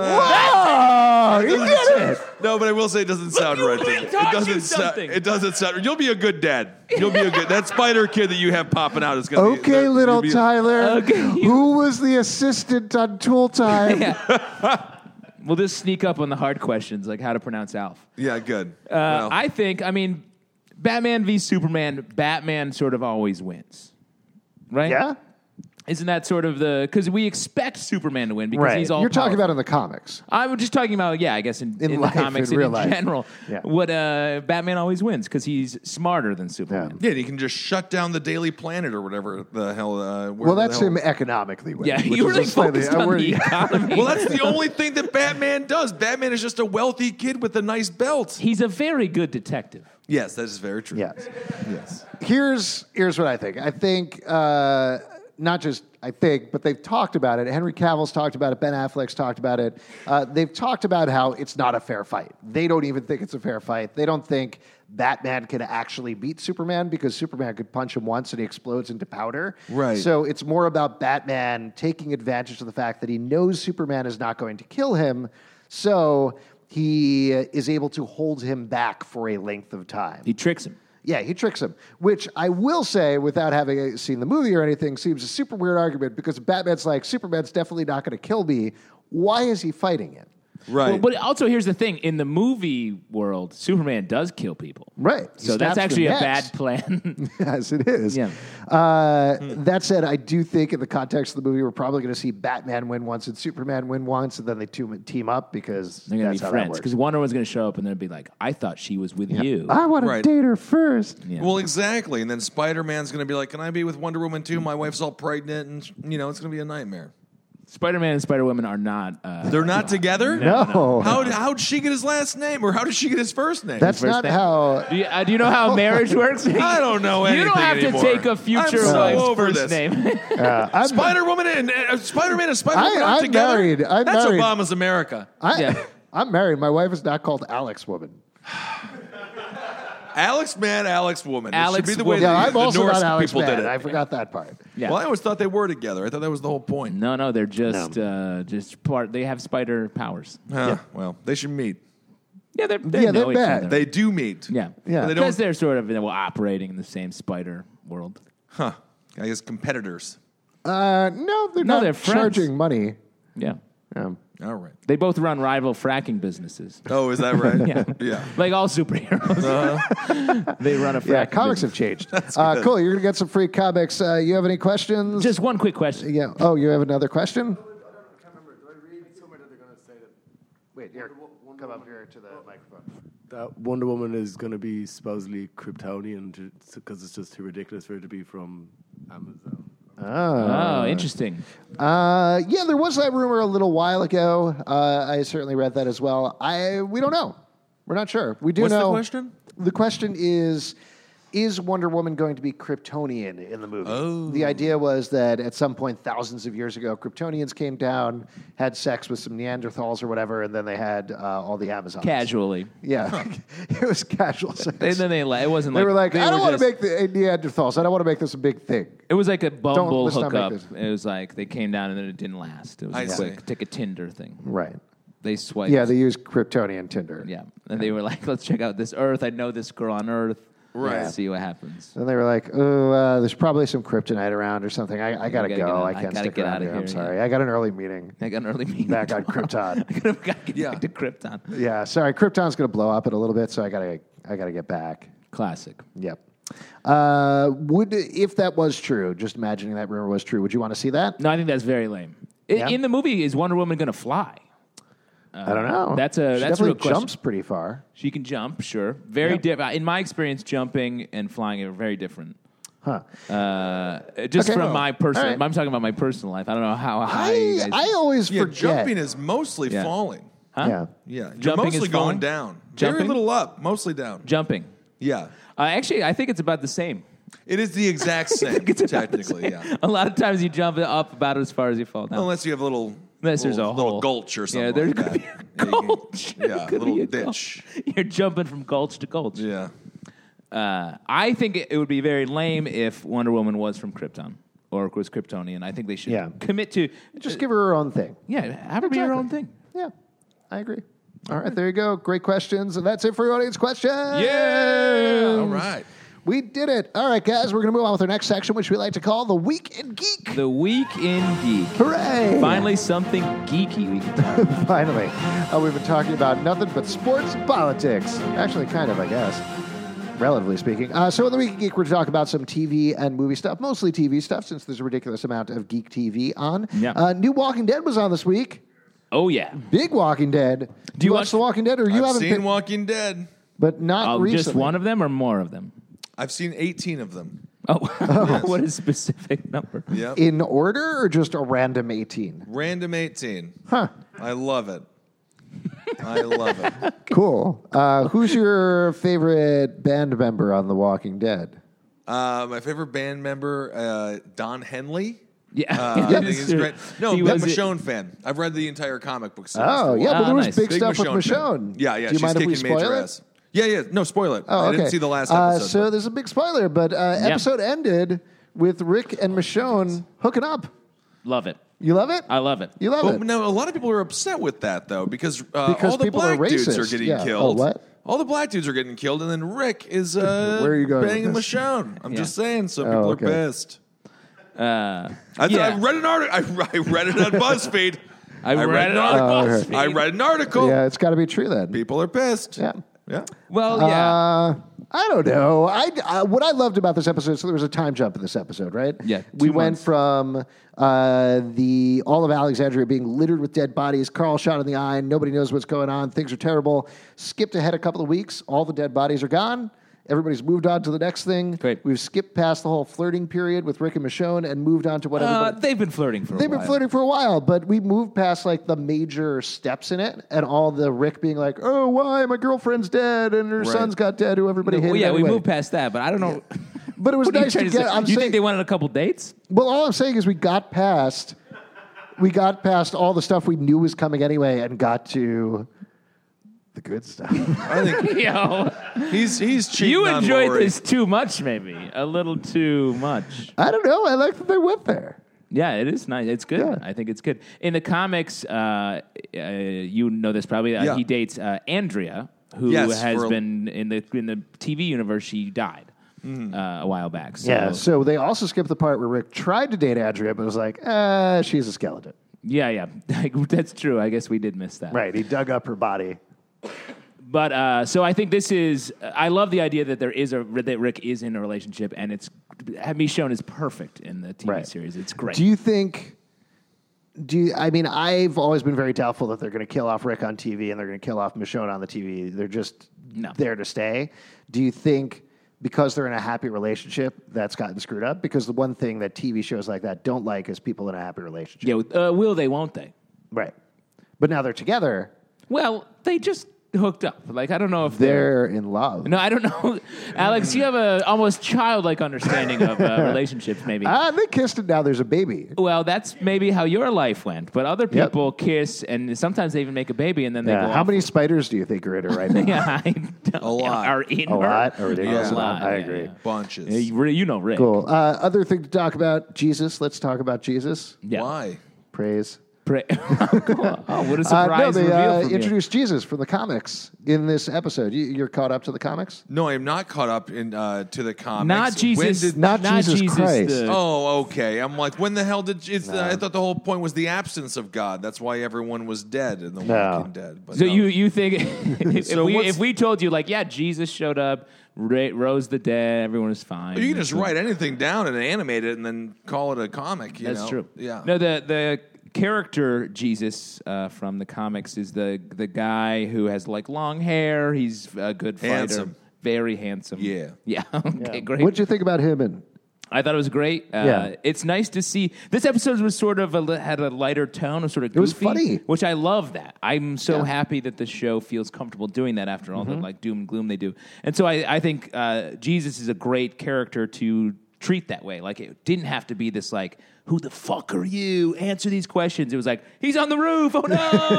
Oh, you did it! No, but I will say it doesn't sound right. you It taught doesn't you sound. something. It doesn't sound. You'll be a good dad. You'll be a good. That spider kid that you have popping out is going to be Okay, little Tyler. Okay, Who was the assistant on Tool Time? We'll just sneak up on the hard questions, like how to pronounce Alf. Yeah, good. Well, I think, Batman v Superman, Batman sort of always wins. Right? Yeah? Isn't that sort of because we expect Superman to win because Right. he's all You're talking powerful. about in the comics. I'm just talking about, I guess in the life, comics in and real in life. general. Yeah. What Batman always wins because he's smarter than Superman. yeah, and he can just shut down the Daily Planet or whatever the hell. Well, that's him economically winning. Yeah, which you is really a slightly- focused on we're- the economy. Well, that's the only thing that Batman does. Batman is just a wealthy kid with a nice belt. He's a very good detective. Yes, that is very true. Yes. Yes. Here's what I think. I think not just I think, but they've talked about it. Henry Cavill's talked about it. Ben Affleck's talked about it. They've talked about how it's not a fair fight. They don't even think it's a fair fight. They don't think Batman can actually beat Superman because Superman could punch him once and he explodes into powder. Right. So it's more about Batman taking advantage of the fact that he knows Superman is not going to kill him. So he is able to hold him back for a length of time. He tricks him. Yeah, he tricks him, which I will say, without having seen the movie or anything, seems a super weird argument because Batman's like, Superman's definitely not going to kill me. Why is he fighting it? Right. Well, but also, here's the thing. In the movie world, Superman does kill people. Right. He So that's snaps the actually a necks. bad plan. Yes, it is. Yeah. That said, I do think in the context of the movie, we're probably going to see Batman win once and Superman win once, and then they team up because They're going that's to be how that friends. works. Because Wonder Woman's going to show up and they'll be like, I thought she was with you. I want to Right. date her first. Yeah. Well, exactly. And then Spider-Man's going to be like, can I be with Wonder Woman too? My wife's all pregnant and, it's going to be a nightmare. Spider-Man and Spider-Woman are not... They're not together? No. How'd she get his last name? Or how did she get his first name? That's First not name. how... Do you know how marriage works? I don't know You anything don't have anymore. to take a future I'm so wife's over first this. name. I'm, Spider-Woman and Spider-Man and Spider-Woman I'm together? married. I'm That's married. Obama's America. Yeah. I'm married. My wife is not called Alex Woman. Alex man, Alex woman. It Alex should be the woman. way Yeah, the, I'm the also Norse not Alex people did Man. it. I forgot that part. Yeah. Well, I always thought they were together. I thought that was the whole point. No, they're just part. They have spider powers. Well, they should meet. Yeah, Yeah, they know they're each bad. other. They do meet. Yeah, Yeah. They because don't. they're sort of operating in the same spider world. I guess competitors. No, they're No, not they're friends. charging money. Yeah. All right. They both run rival fracking businesses. Oh, is that right? Yeah. Yeah. Like all superheroes. They run a fracking Yeah, comics business. have changed. Cool. You're going to get some free comics. You have any questions? Just one quick question. Yeah. Oh, you have another question? Wait, here. Come up here to the microphone. That Wonder Woman is going to be supposedly Kryptonian because it's just too ridiculous for it to be from Amazon. Oh, interesting. Yeah, there was that rumor a little while ago. I certainly read that as well. We don't know. We're not sure. We do What's know. the question? The question is Wonder Woman going to be Kryptonian in the movie? Oh. The idea was that at some point, thousands of years ago, Kryptonians came down, had sex with some Neanderthals or whatever, and then they had all the Amazons. Casually. Yeah. It was casual sex. And then it wasn't They like... were like, I don't want to just- make the Neanderthals. I don't want to make this a big thing. It was like a Bumble let's not make hookup. this. It was like they came down and then it didn't last. It was I a see. quick, take a Tinder thing. Right. They swiped. Yeah, they used Kryptonian Tinder. Yeah. And they were like, let's check out this Earth. I know this girl on Earth. Right. Let's see what happens. And they were like, oh, there's probably some kryptonite around or something. I got to gotta go. get out- I I can't gotta stick get around out of here. I'm here, sorry. yeah. I got an early meeting I got an early meeting. back on Krypton. I gotta get Yeah. back to Krypton. Yeah, sorry. Krypton's going to blow up in a little bit, so I got to get back. Classic. Yep. If that was true, just imagining that rumor was true, would you want to see that? No, I think that's very lame. Yeah? In the movie, is Wonder Woman going to fly? I don't know. That's She a real definitely question. jumps pretty far. She can jump, sure. Very different. In my experience, jumping and flying are very different. Huh. Just Okay. from my personal, All right. I'm talking about my personal life. I don't know how high you guys. I always Yeah, forget. jumping is mostly Yeah. falling. Huh? Yeah. Yeah, you're Jumping is mostly falling? going down. Jumping? Very little up, mostly down. Jumping. Yeah, Actually, I think it's about the same. it is the exact same, It's about the technically. same. Yeah, A lot of times you jump up about as far as you fall down. unless you have a little, Unless there's a little hole. gulch or something. Yeah, there's like gonna be that. a gulch. Yeah, There's a gonna little be a ditch. gulch. You're jumping from gulch to gulch. Yeah, I think it would be very lame if Wonder Woman was from Krypton or was Kryptonian. I think they should Yeah. commit to Just give her her own thing. have her be her Exactly. own thing. Yeah, I agree. All right, there you go. Great questions. And that's it for your audience questions. Yeah. all right. We did it. All right, guys, we're going to move on with our next section, which we like to call the Week in Geek. The Week in Geek. Hooray! Finally, something geeky we can talk about. Finally. We've been talking about nothing but sports and politics. Actually, kind of, I guess, relatively speaking. So in the Week in Geek, we're going to talk about some TV and movie stuff, mostly TV stuff, since there's a ridiculous amount of geek TV on. Yeah. New Walking Dead was on this week. Oh, yeah. Big Walking Dead. Do you watch watch- The Walking Dead, or you I've haven't seen been, Walking Dead. but not recently? Just one of them or more of them? I've seen 18 of them. Oh, what a specific number. Yep. In order, or just a random 18? Random 18. Huh. I love it. I love it. Cool. Who's your favorite band member on The Walking Dead? My favorite band member, Don Henley. Yeah. I think he's great. No, He big was- Michonne fan. I've read the entire comic book series. Oh, yeah, but Ah, there was nice. big Big stuff with Michonne fan. Michonne. Yeah, yeah. Do you she's mind if we kicking major spoil it? ass. Yeah, yeah. No, spoil it. Oh, I okay. didn't see the last episode. So but- there's a big spoiler, but episode ended with Rick and Michonne hooking up. Love it. You love it? I love it. You love Well, it? now, a lot of people are upset with that, though, because all the people are black dudes are racist. getting Yeah. killed. Oh, what? All the black dudes are getting killed, and then Rick is Where are you going with banging this? Michonne. I'm just saying, some Oh, people okay. are pissed. Yeah. I read an article. I read it on BuzzFeed. I read it on BuzzFeed. I read an article. Yeah, it's got to be true then. People are pissed. Yeah. Yeah. Well, yeah. I don't know. What I loved about this episode, so there was a time jump in this episode, right? Yeah, We 2 went months. from all of Alexandria being littered with dead bodies, Carl shot in the eye, nobody knows what's going on, things are terrible. Skipped ahead a couple of weeks, all the dead bodies are gone. Everybody's moved on to the next thing. Great. We've skipped past the whole flirting period with Rick and Michonne and moved on to what everybody... They've been flirting for a They've while. been flirting for a while, but we moved past like the major steps in it, and all the Rick being like, "Oh, why my girlfriend's dead and her son's got dead, who everybody hated." Well, yeah, we anyway." moved past that, but I don't know. But it was What are you nice to trying get. say? I'm You saying, think they wanted a couple dates? well, all I'm saying is we got past all the stuff we knew was coming anyway, and got to the good stuff. I think Yo, he's cheating you on enjoyed Lori. this too much, maybe a little too much. I don't know. I like that they went there. Yeah, it is nice. It's good. Yeah. I think it's good. In the comics, you know this probably. Yeah. He dates Andrea, who Yes, has for a- been in the TV universe. She died a while back. So, Yeah. So they also skipped the part where Rick tried to date Andrea, but was like, she's a skeleton. Yeah. That's true. I guess we did miss that. Right. He dug up her body. But so I think this is. I love the idea that that Rick is in a relationship, and it's Michonne is perfect in the TV series. It's great. Do you think? I mean, I've always been very doubtful that they're going to kill off Rick on TV and they're going to kill off Michonne on the TV. They're just there to stay. Do you think because they're in a happy relationship that's gotten screwed up? Because the one thing that TV shows like that don't like is people in a happy relationship. Yeah, will they? Won't they? Right. But now they're together. Well, they just hooked up. Like, I don't know if they're in love. No, I don't know. Alex, you have a almost childlike understanding of relationships, maybe. They kissed and now there's a baby. Well, that's maybe how your life went. But other people kiss, and sometimes they even make a baby, and then they go How off. many spiders do you think are in her right now? Yeah, I don't, A lot. Are in A her. lot? A ridiculous A lot. I Yeah, agree. yeah. Bunches. You know Rick. Cool. Other thing to talk about, Jesus. Let's talk about Jesus. Yeah. Why? Praise. Cool. Oh, what a surprise they reveal from you. introduced Jesus from the comics in this episode. You're caught up to the comics? No, I'm not caught up in to the comics. Not Jesus. When did, Not Jesus Christ. Oh, okay. I'm like, when the hell did I thought the whole point was the absence of God. That's why everyone was dead in The Walking Dead. But So no. you think So if we told you like Jesus showed up, rose the dead, everyone was fine. You can just write anything down and animate it and then call it a comic. That's true. Yeah. No, the character Jesus from the comics is the guy who has like long hair. He's a good fighter. Handsome. Very handsome. Yeah. Yeah. Okay, great. What'd you think about him? And I thought it was great. It's nice to see. This episode was sort of had a lighter tone, sort of goofy. It was funny. Which I love that. I'm so happy that the show feels comfortable doing that after all the like doom and gloom they do. And so I think Jesus is a great character to treat that way. Like, it didn't have to be this like, who the fuck are you? Answer these questions. It was like, he's on the roof. Oh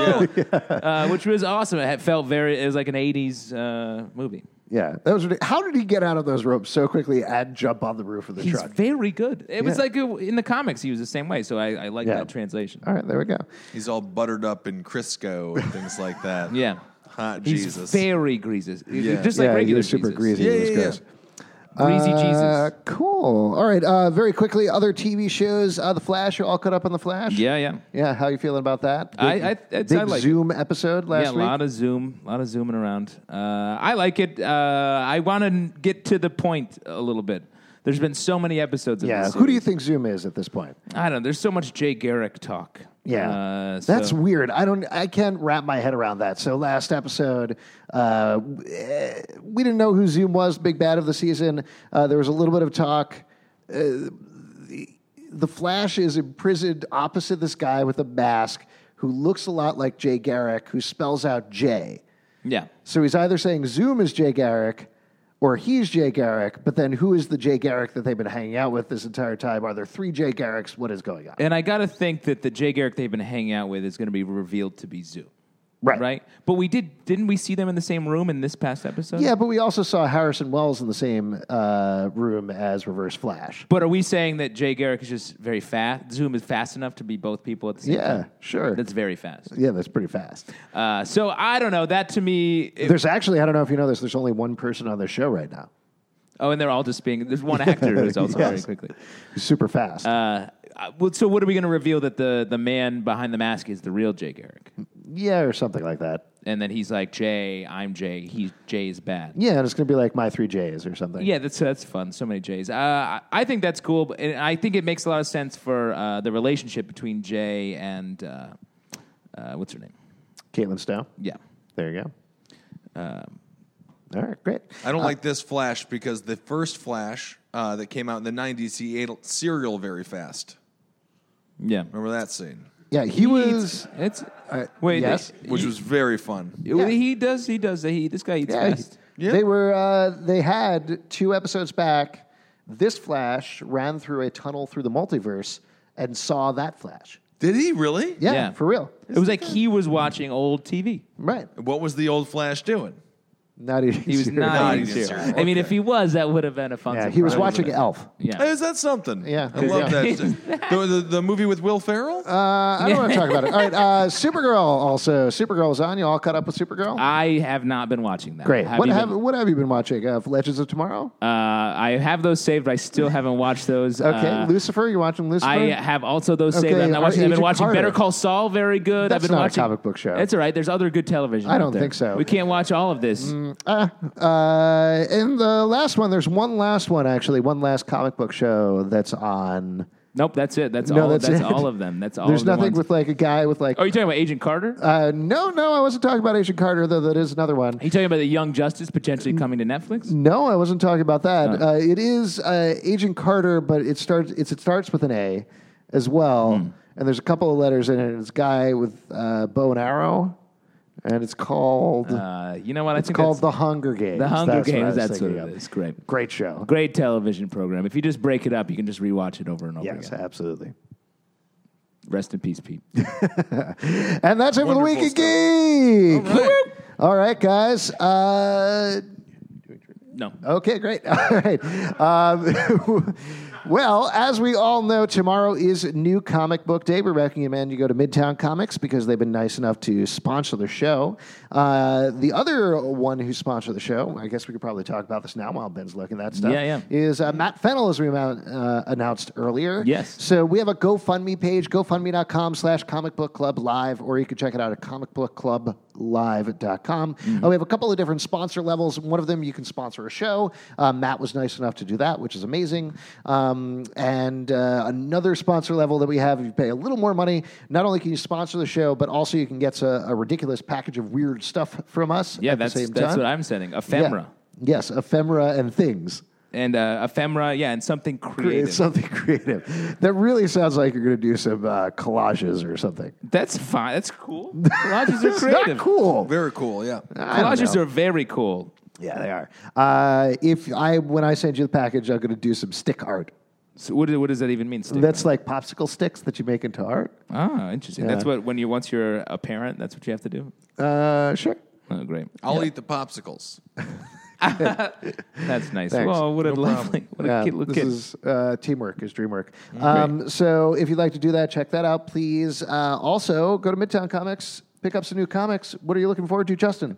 no! Which was awesome. It was like an 80s movie. yeah, that was ridiculous. How did he get out of those ropes so quickly and jump on the roof of the He's truck? very good. It was like in the comics, he was the same way. So I like that translation. All right, there we go. He's all buttered up in Crisco and things like that. Yeah. Hot He's Jesus. very greasy. Yeah. Just like Yeah, regular he's super Jesus. greasy. Yeah, in this yeah, case. Greasy Jesus. Cool. All right. Very quickly, other TV shows. The Flash. You're all caught up on The Flash? Yeah. Yeah. How you feeling about that? I Big like it. Zoom episode last Yeah, week. a lot of zooming around. I like it. I want to get to the point a little bit. There's been so many episodes of Yeah. this Who do you series. think Zoom is at this point? I don't know. There's so much Jay Garrick talk. Yeah, So- that's weird. I can't wrap my head around that. So last episode, we didn't know who Zoom was, big bad of the season. There was a little bit of talk. The Flash is imprisoned opposite this guy with a mask who looks a lot like Jay Garrick, who spells out Jay. Yeah. So he's either saying Zoom is Jay Garrick or he's Jay Garrick, but then who is the Jay Garrick that they've been hanging out with this entire time? Are there three Jay Garricks? What is going on? And I got to think that the Jay Garrick they've been hanging out with is going to be revealed to be Zoom. Right? But didn't we see them in the same room in this past episode? Yeah, but we also saw Harrison Wells in the same room as Reverse Flash. But are we saying that Jay Garrick is just very fast? Zoom is fast enough to be both people at the same time? Yeah, sure. That's very fast. Yeah, that's pretty fast. So I don't know. That to me... There's actually, I don't know if you know this, there's only one person on the show right now. Oh, and they're all just being... There's one actor who's also Yes. very quickly. Who's super fast. So what are we going to reveal that the man behind the mask is the real Jay Garrick? Yeah, or something like that. And then he's like, Jay, I'm Jay. Jay is bad. Yeah, and it's going to be like My Three J's or something. Yeah, that's fun. So many Jays. I think that's cool, and I think it makes a lot of sense for the relationship between Jay and what's her name? Caitlin Stowe. Yeah. There you go. All right, great. I don't like this Flash because the first Flash that came out in the 90s, he ate cereal very fast. Yeah. Remember that scene? Yeah, he was... It's wait. yes. Which was very fun. He does. This guy eats fast. Yeah. They were. They had 2 episodes back. This Flash ran through a tunnel through the multiverse and saw that Flash. Did he really? Yeah, Yeah. for real. It was like he was watching old TV. Right. What was the old Flash doing? Not eating He was cereal. not eating eating cereal. cereal. I mean, if he was, that would have been a fun Yeah, surprise. he was watching Elf. Yeah. Hey, is that something? Yeah. I love Yeah. that. The movie with Will Ferrell? I don't want to talk about it. All right, Supergirl also. Supergirl is on. You all caught up with Supergirl? I have not been watching that. Great. What you have been- what have you been watching? Legends of Tomorrow? I have those saved, but I still haven't watched those. Okay. Lucifer? You watching Lucifer? I have also those saved. Okay, I'm not watching. I've been Agent watching Carter. Better Call Saul. Very good. That's I've been not a watching comic book show. It's all right. There's other good television. I out don't there. think so. We can't watch all of this. And the last one, there's one last one, actually. One last comic book show that's on. Nope, that's it. That's No, all. that's That's it. all of them. That's all. There's of the nothing ones. with like a guy with like. Oh, you talking about Agent Carter? No, I wasn't talking about Agent Carter, though. That is another one. Are you talking about the Young Justice potentially coming to Netflix? No, I wasn't talking about that. Oh. It is Agent Carter, but it starts with an A as well. Hmm. And there's a couple of letters in it. It's a guy with bow and arrow, and it's called You know what? I it's think called that's The Hunger Games. The Hunger That's what I Games. was That's what thinking it of. is. Great. Great show. Great television program. If you just break it up, you can just rewatch it over and over Yes, again. absolutely. Rest in peace, Pete. And that's it for the Wonderful Week in stuff. Geek. All right, guys. No. Okay, great. All right. Well, as we all know, tomorrow is New Comic Book Day. We're recommend you go to Midtown Comics because they've been nice enough to sponsor the show. The other one who sponsored the show, I guess we could probably talk about this now while Ben's looking at that stuff, Yeah. is Matt Fennell, as we announced earlier. Yes. So we have a GoFundMe page, gofundme.com/Comic Book Club Live, or you can check it out at comicbookclublive.com. We have a couple of different sponsor levels. One of them, you can sponsor a show. Matt was nice enough to do that, which is amazing. And another sponsor level that we have, you pay a little more money. Not only can you sponsor the show, but also you can get a ridiculous package of weird stuff from us Yeah, at that's the same that's time. what I'm saying. Ephemera. Yeah. Yes, ephemera and things. And ephemera, yeah, and something creative. It's something creative. That really sounds like you're going to do some collages or something. That's fine. That's cool. Collages are It's creative. not cool. Very cool, yeah. I don't Collages know. are very cool. Yeah, they are. When I send you the package, I'm going to do some stick art. So what does that even mean? Stick That's art? like popsicle sticks that you make into art. Ah, interesting. Yeah. That's what once you're a parent, that's what you have to do. Sure. Oh, great. I'll eat the popsicles. That's nice. Thanks. Well, what a lovely, what a cute little this kid. is teamwork is dreamwork. So if you'd like to do that, check that out, please. Also, go to Midtown Comics, pick up some new comics. What are you looking forward to, Justin?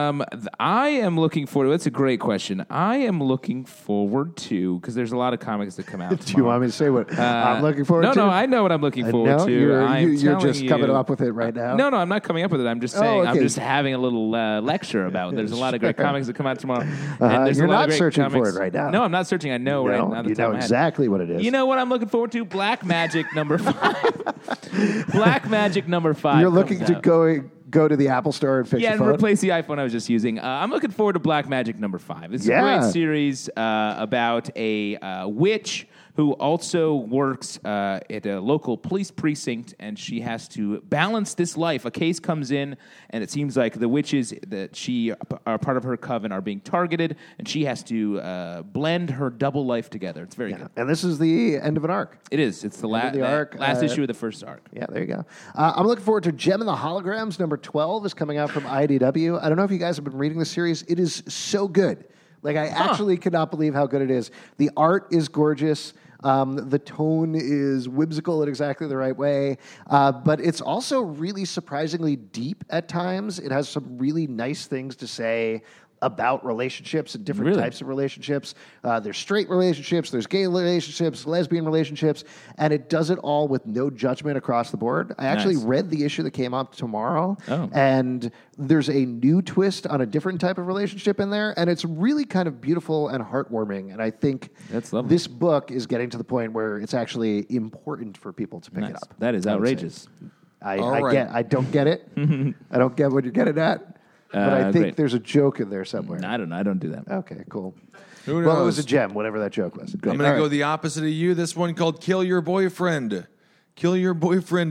I am looking forward. That's a great question. I am looking forward to because there's a lot of comics that come out. Do you want me to say what I'm looking forward to? No, I know what I'm looking forward No, to. you're telling just coming you- up with it right now. No, I'm not coming up with it. I'm just saying. okay. I'm just having a little lecture about. There's a lot of great comics that come out tomorrow. And there's You're a lot not of great searching for comics. it right now. No, I'm not searching. I know right now. you know exactly what it is. You know what I'm looking forward to? Black Magic number 5. Black Magic number 5. You're looking comes to out. go to the Apple Store and fix Yeah, your and phone? replace the iPhone I was just using. I'm looking forward to Black Magic number 5. It's a Yeah. great series about a witch who also works at a local police precinct, and she has to balance this life. A case comes in, and it seems like the witches that she are part of her coven are being targeted, and she has to blend her double life together. It's very good. And this is the end of an arc. It is. It's the, End of the arc, last issue of the first arc. Yeah, there you go. I'm looking forward to Gem and the Holograms. Number 12 is coming out from IDW. I don't know if you guys have been reading the series. It is so good. Like, I actually could not believe how good it is. The art is gorgeous. The tone is whimsical in exactly the right way. But it's also really surprisingly deep at times. It has some really nice things to say about relationships and different Really? types of relationships. There's straight relationships, there's gay relationships, lesbian relationships, and it does it all with no judgment across the board. I actually Nice. read the issue that came out tomorrow, Oh. and there's a new twist on a different type of relationship in there, and it's really kind of beautiful and heartwarming. And I think That's lovely. this book is getting to the point where it's actually important for people to pick it Nice. up. That is I would say. outrageous. I right. get. I don't get it. I don't get what you're getting at. But I think great. there's a joke in there somewhere. I don't know. I don't do that. Okay, cool. Who Well, it knows? was a gem, whatever that joke was. I'm going to go the opposite of you. This one called Kill Your Boyfriend. Kill Your Boyfriend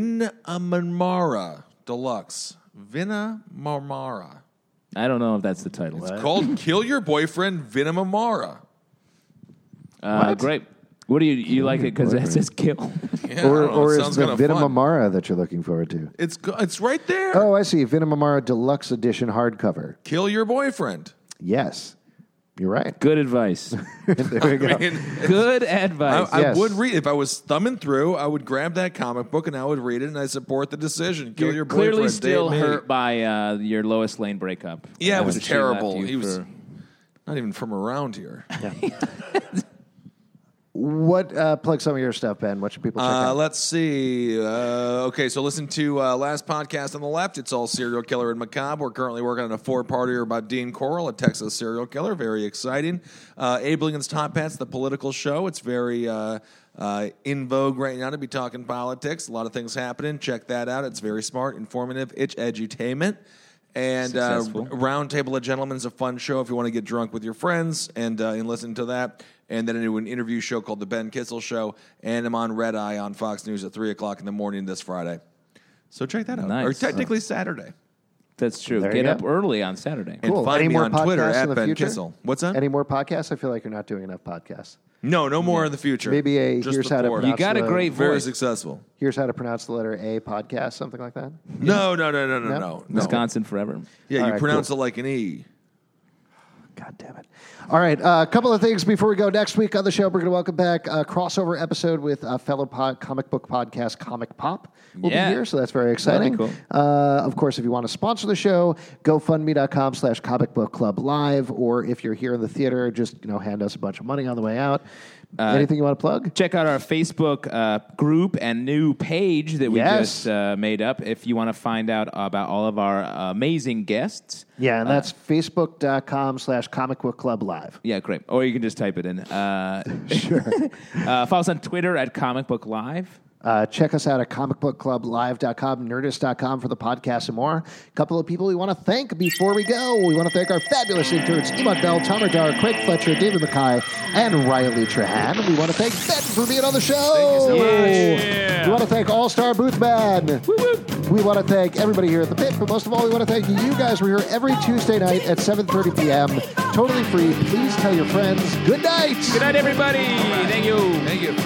Vinamara Deluxe. Vinamara. I don't know if that's the title. It's called Kill Your Boyfriend Vinamara. Great. What do you like it because it says kill? Yeah, I don't know. Or It is sounds the kinda Venom fun. Amara that you're looking forward to? It's right there. Oh, I see. Venom Amara Deluxe Edition hardcover. Kill your boyfriend. Yes, you're right. Good advice. There we go. I mean, Good advice. I Yes. would read if I was thumbing through. I would grab that comic book and I would read it, and I support the decision. Kill You're your boyfriend. clearly still Dave May. hurt by your Lois Lane breakup. Yeah, it was She left terrible. you He was for- not even from around here. What plug some of your stuff, Ben? What should people check out? Let's see. Okay, so listen to last podcast on the left. It's all serial killer and macabre. We're currently working on a 4-parter about Dean Corll, a Texas serial killer. Very exciting. Abe Lincoln's Top Hats, the political show. It's very in vogue right now to be talking politics. A lot of things happening. Check that out. It's very smart, informative. It's edutainment. And Successful. Roundtable of Gentlemen is a fun show if you want to get drunk with your friends and listen to that. And then I do an interview show called The Ben Kissel Show. And I'm on Red Eye on Fox News at 3 o'clock in the morning this Friday. So check that out. Nice. Or technically Saturday. That's true. There you Get go. up early on Saturday. And Cool. find Any me more on Twitter podcasts in at the Ben future? Kissel. What's that? Any more podcasts? I feel like you're not doing enough podcasts. No more in the future. Maybe a Just here's the how to four. pronounce You got a the- great Very voice. successful. Here's how to pronounce the letter A podcast, something like that. No. Wisconsin forever. Yeah, All you right, pronounce it like an E. God damn it. All right, a couple of things before we go. Next week on the show, we're going to welcome back a crossover episode with fellow comic book podcast Comic Pop. Will Yeah. be here, so that's very exciting. That'd be Of course, if you want to sponsor the show, GoFundMe.com/Comic Book Club Live, or if you're here in the theater, just hand us a bunch of money on the way out. Anything you want to plug? Check out our Facebook group and new page that we Yes. just made up if you want to find out about all of our amazing guests. Yeah, and that's Facebook.com/Comic Book Club Live. Yeah, great. Or you can just type it in. Sure. Follow us on Twitter at Comic Book Live. Check us out at comicbookclublive.com, nerdist.com for the podcast and more. A couple of people we want to thank before we go. We want to thank our fabulous interns, Emot Bell, Tom Ardar, Craig Fletcher, David Mackay, and Riley Trahan. We want to thank Ben for being on the show. Thank you so much. Yeah. We want to thank All-Star Boothman. We want to thank everybody here at the Pit, but most of all, we want to thank you guys. We're here every Tuesday night at 7:30 p.m. Totally free. Please tell your friends. Good night. Good night, everybody. Thank you. Thank you.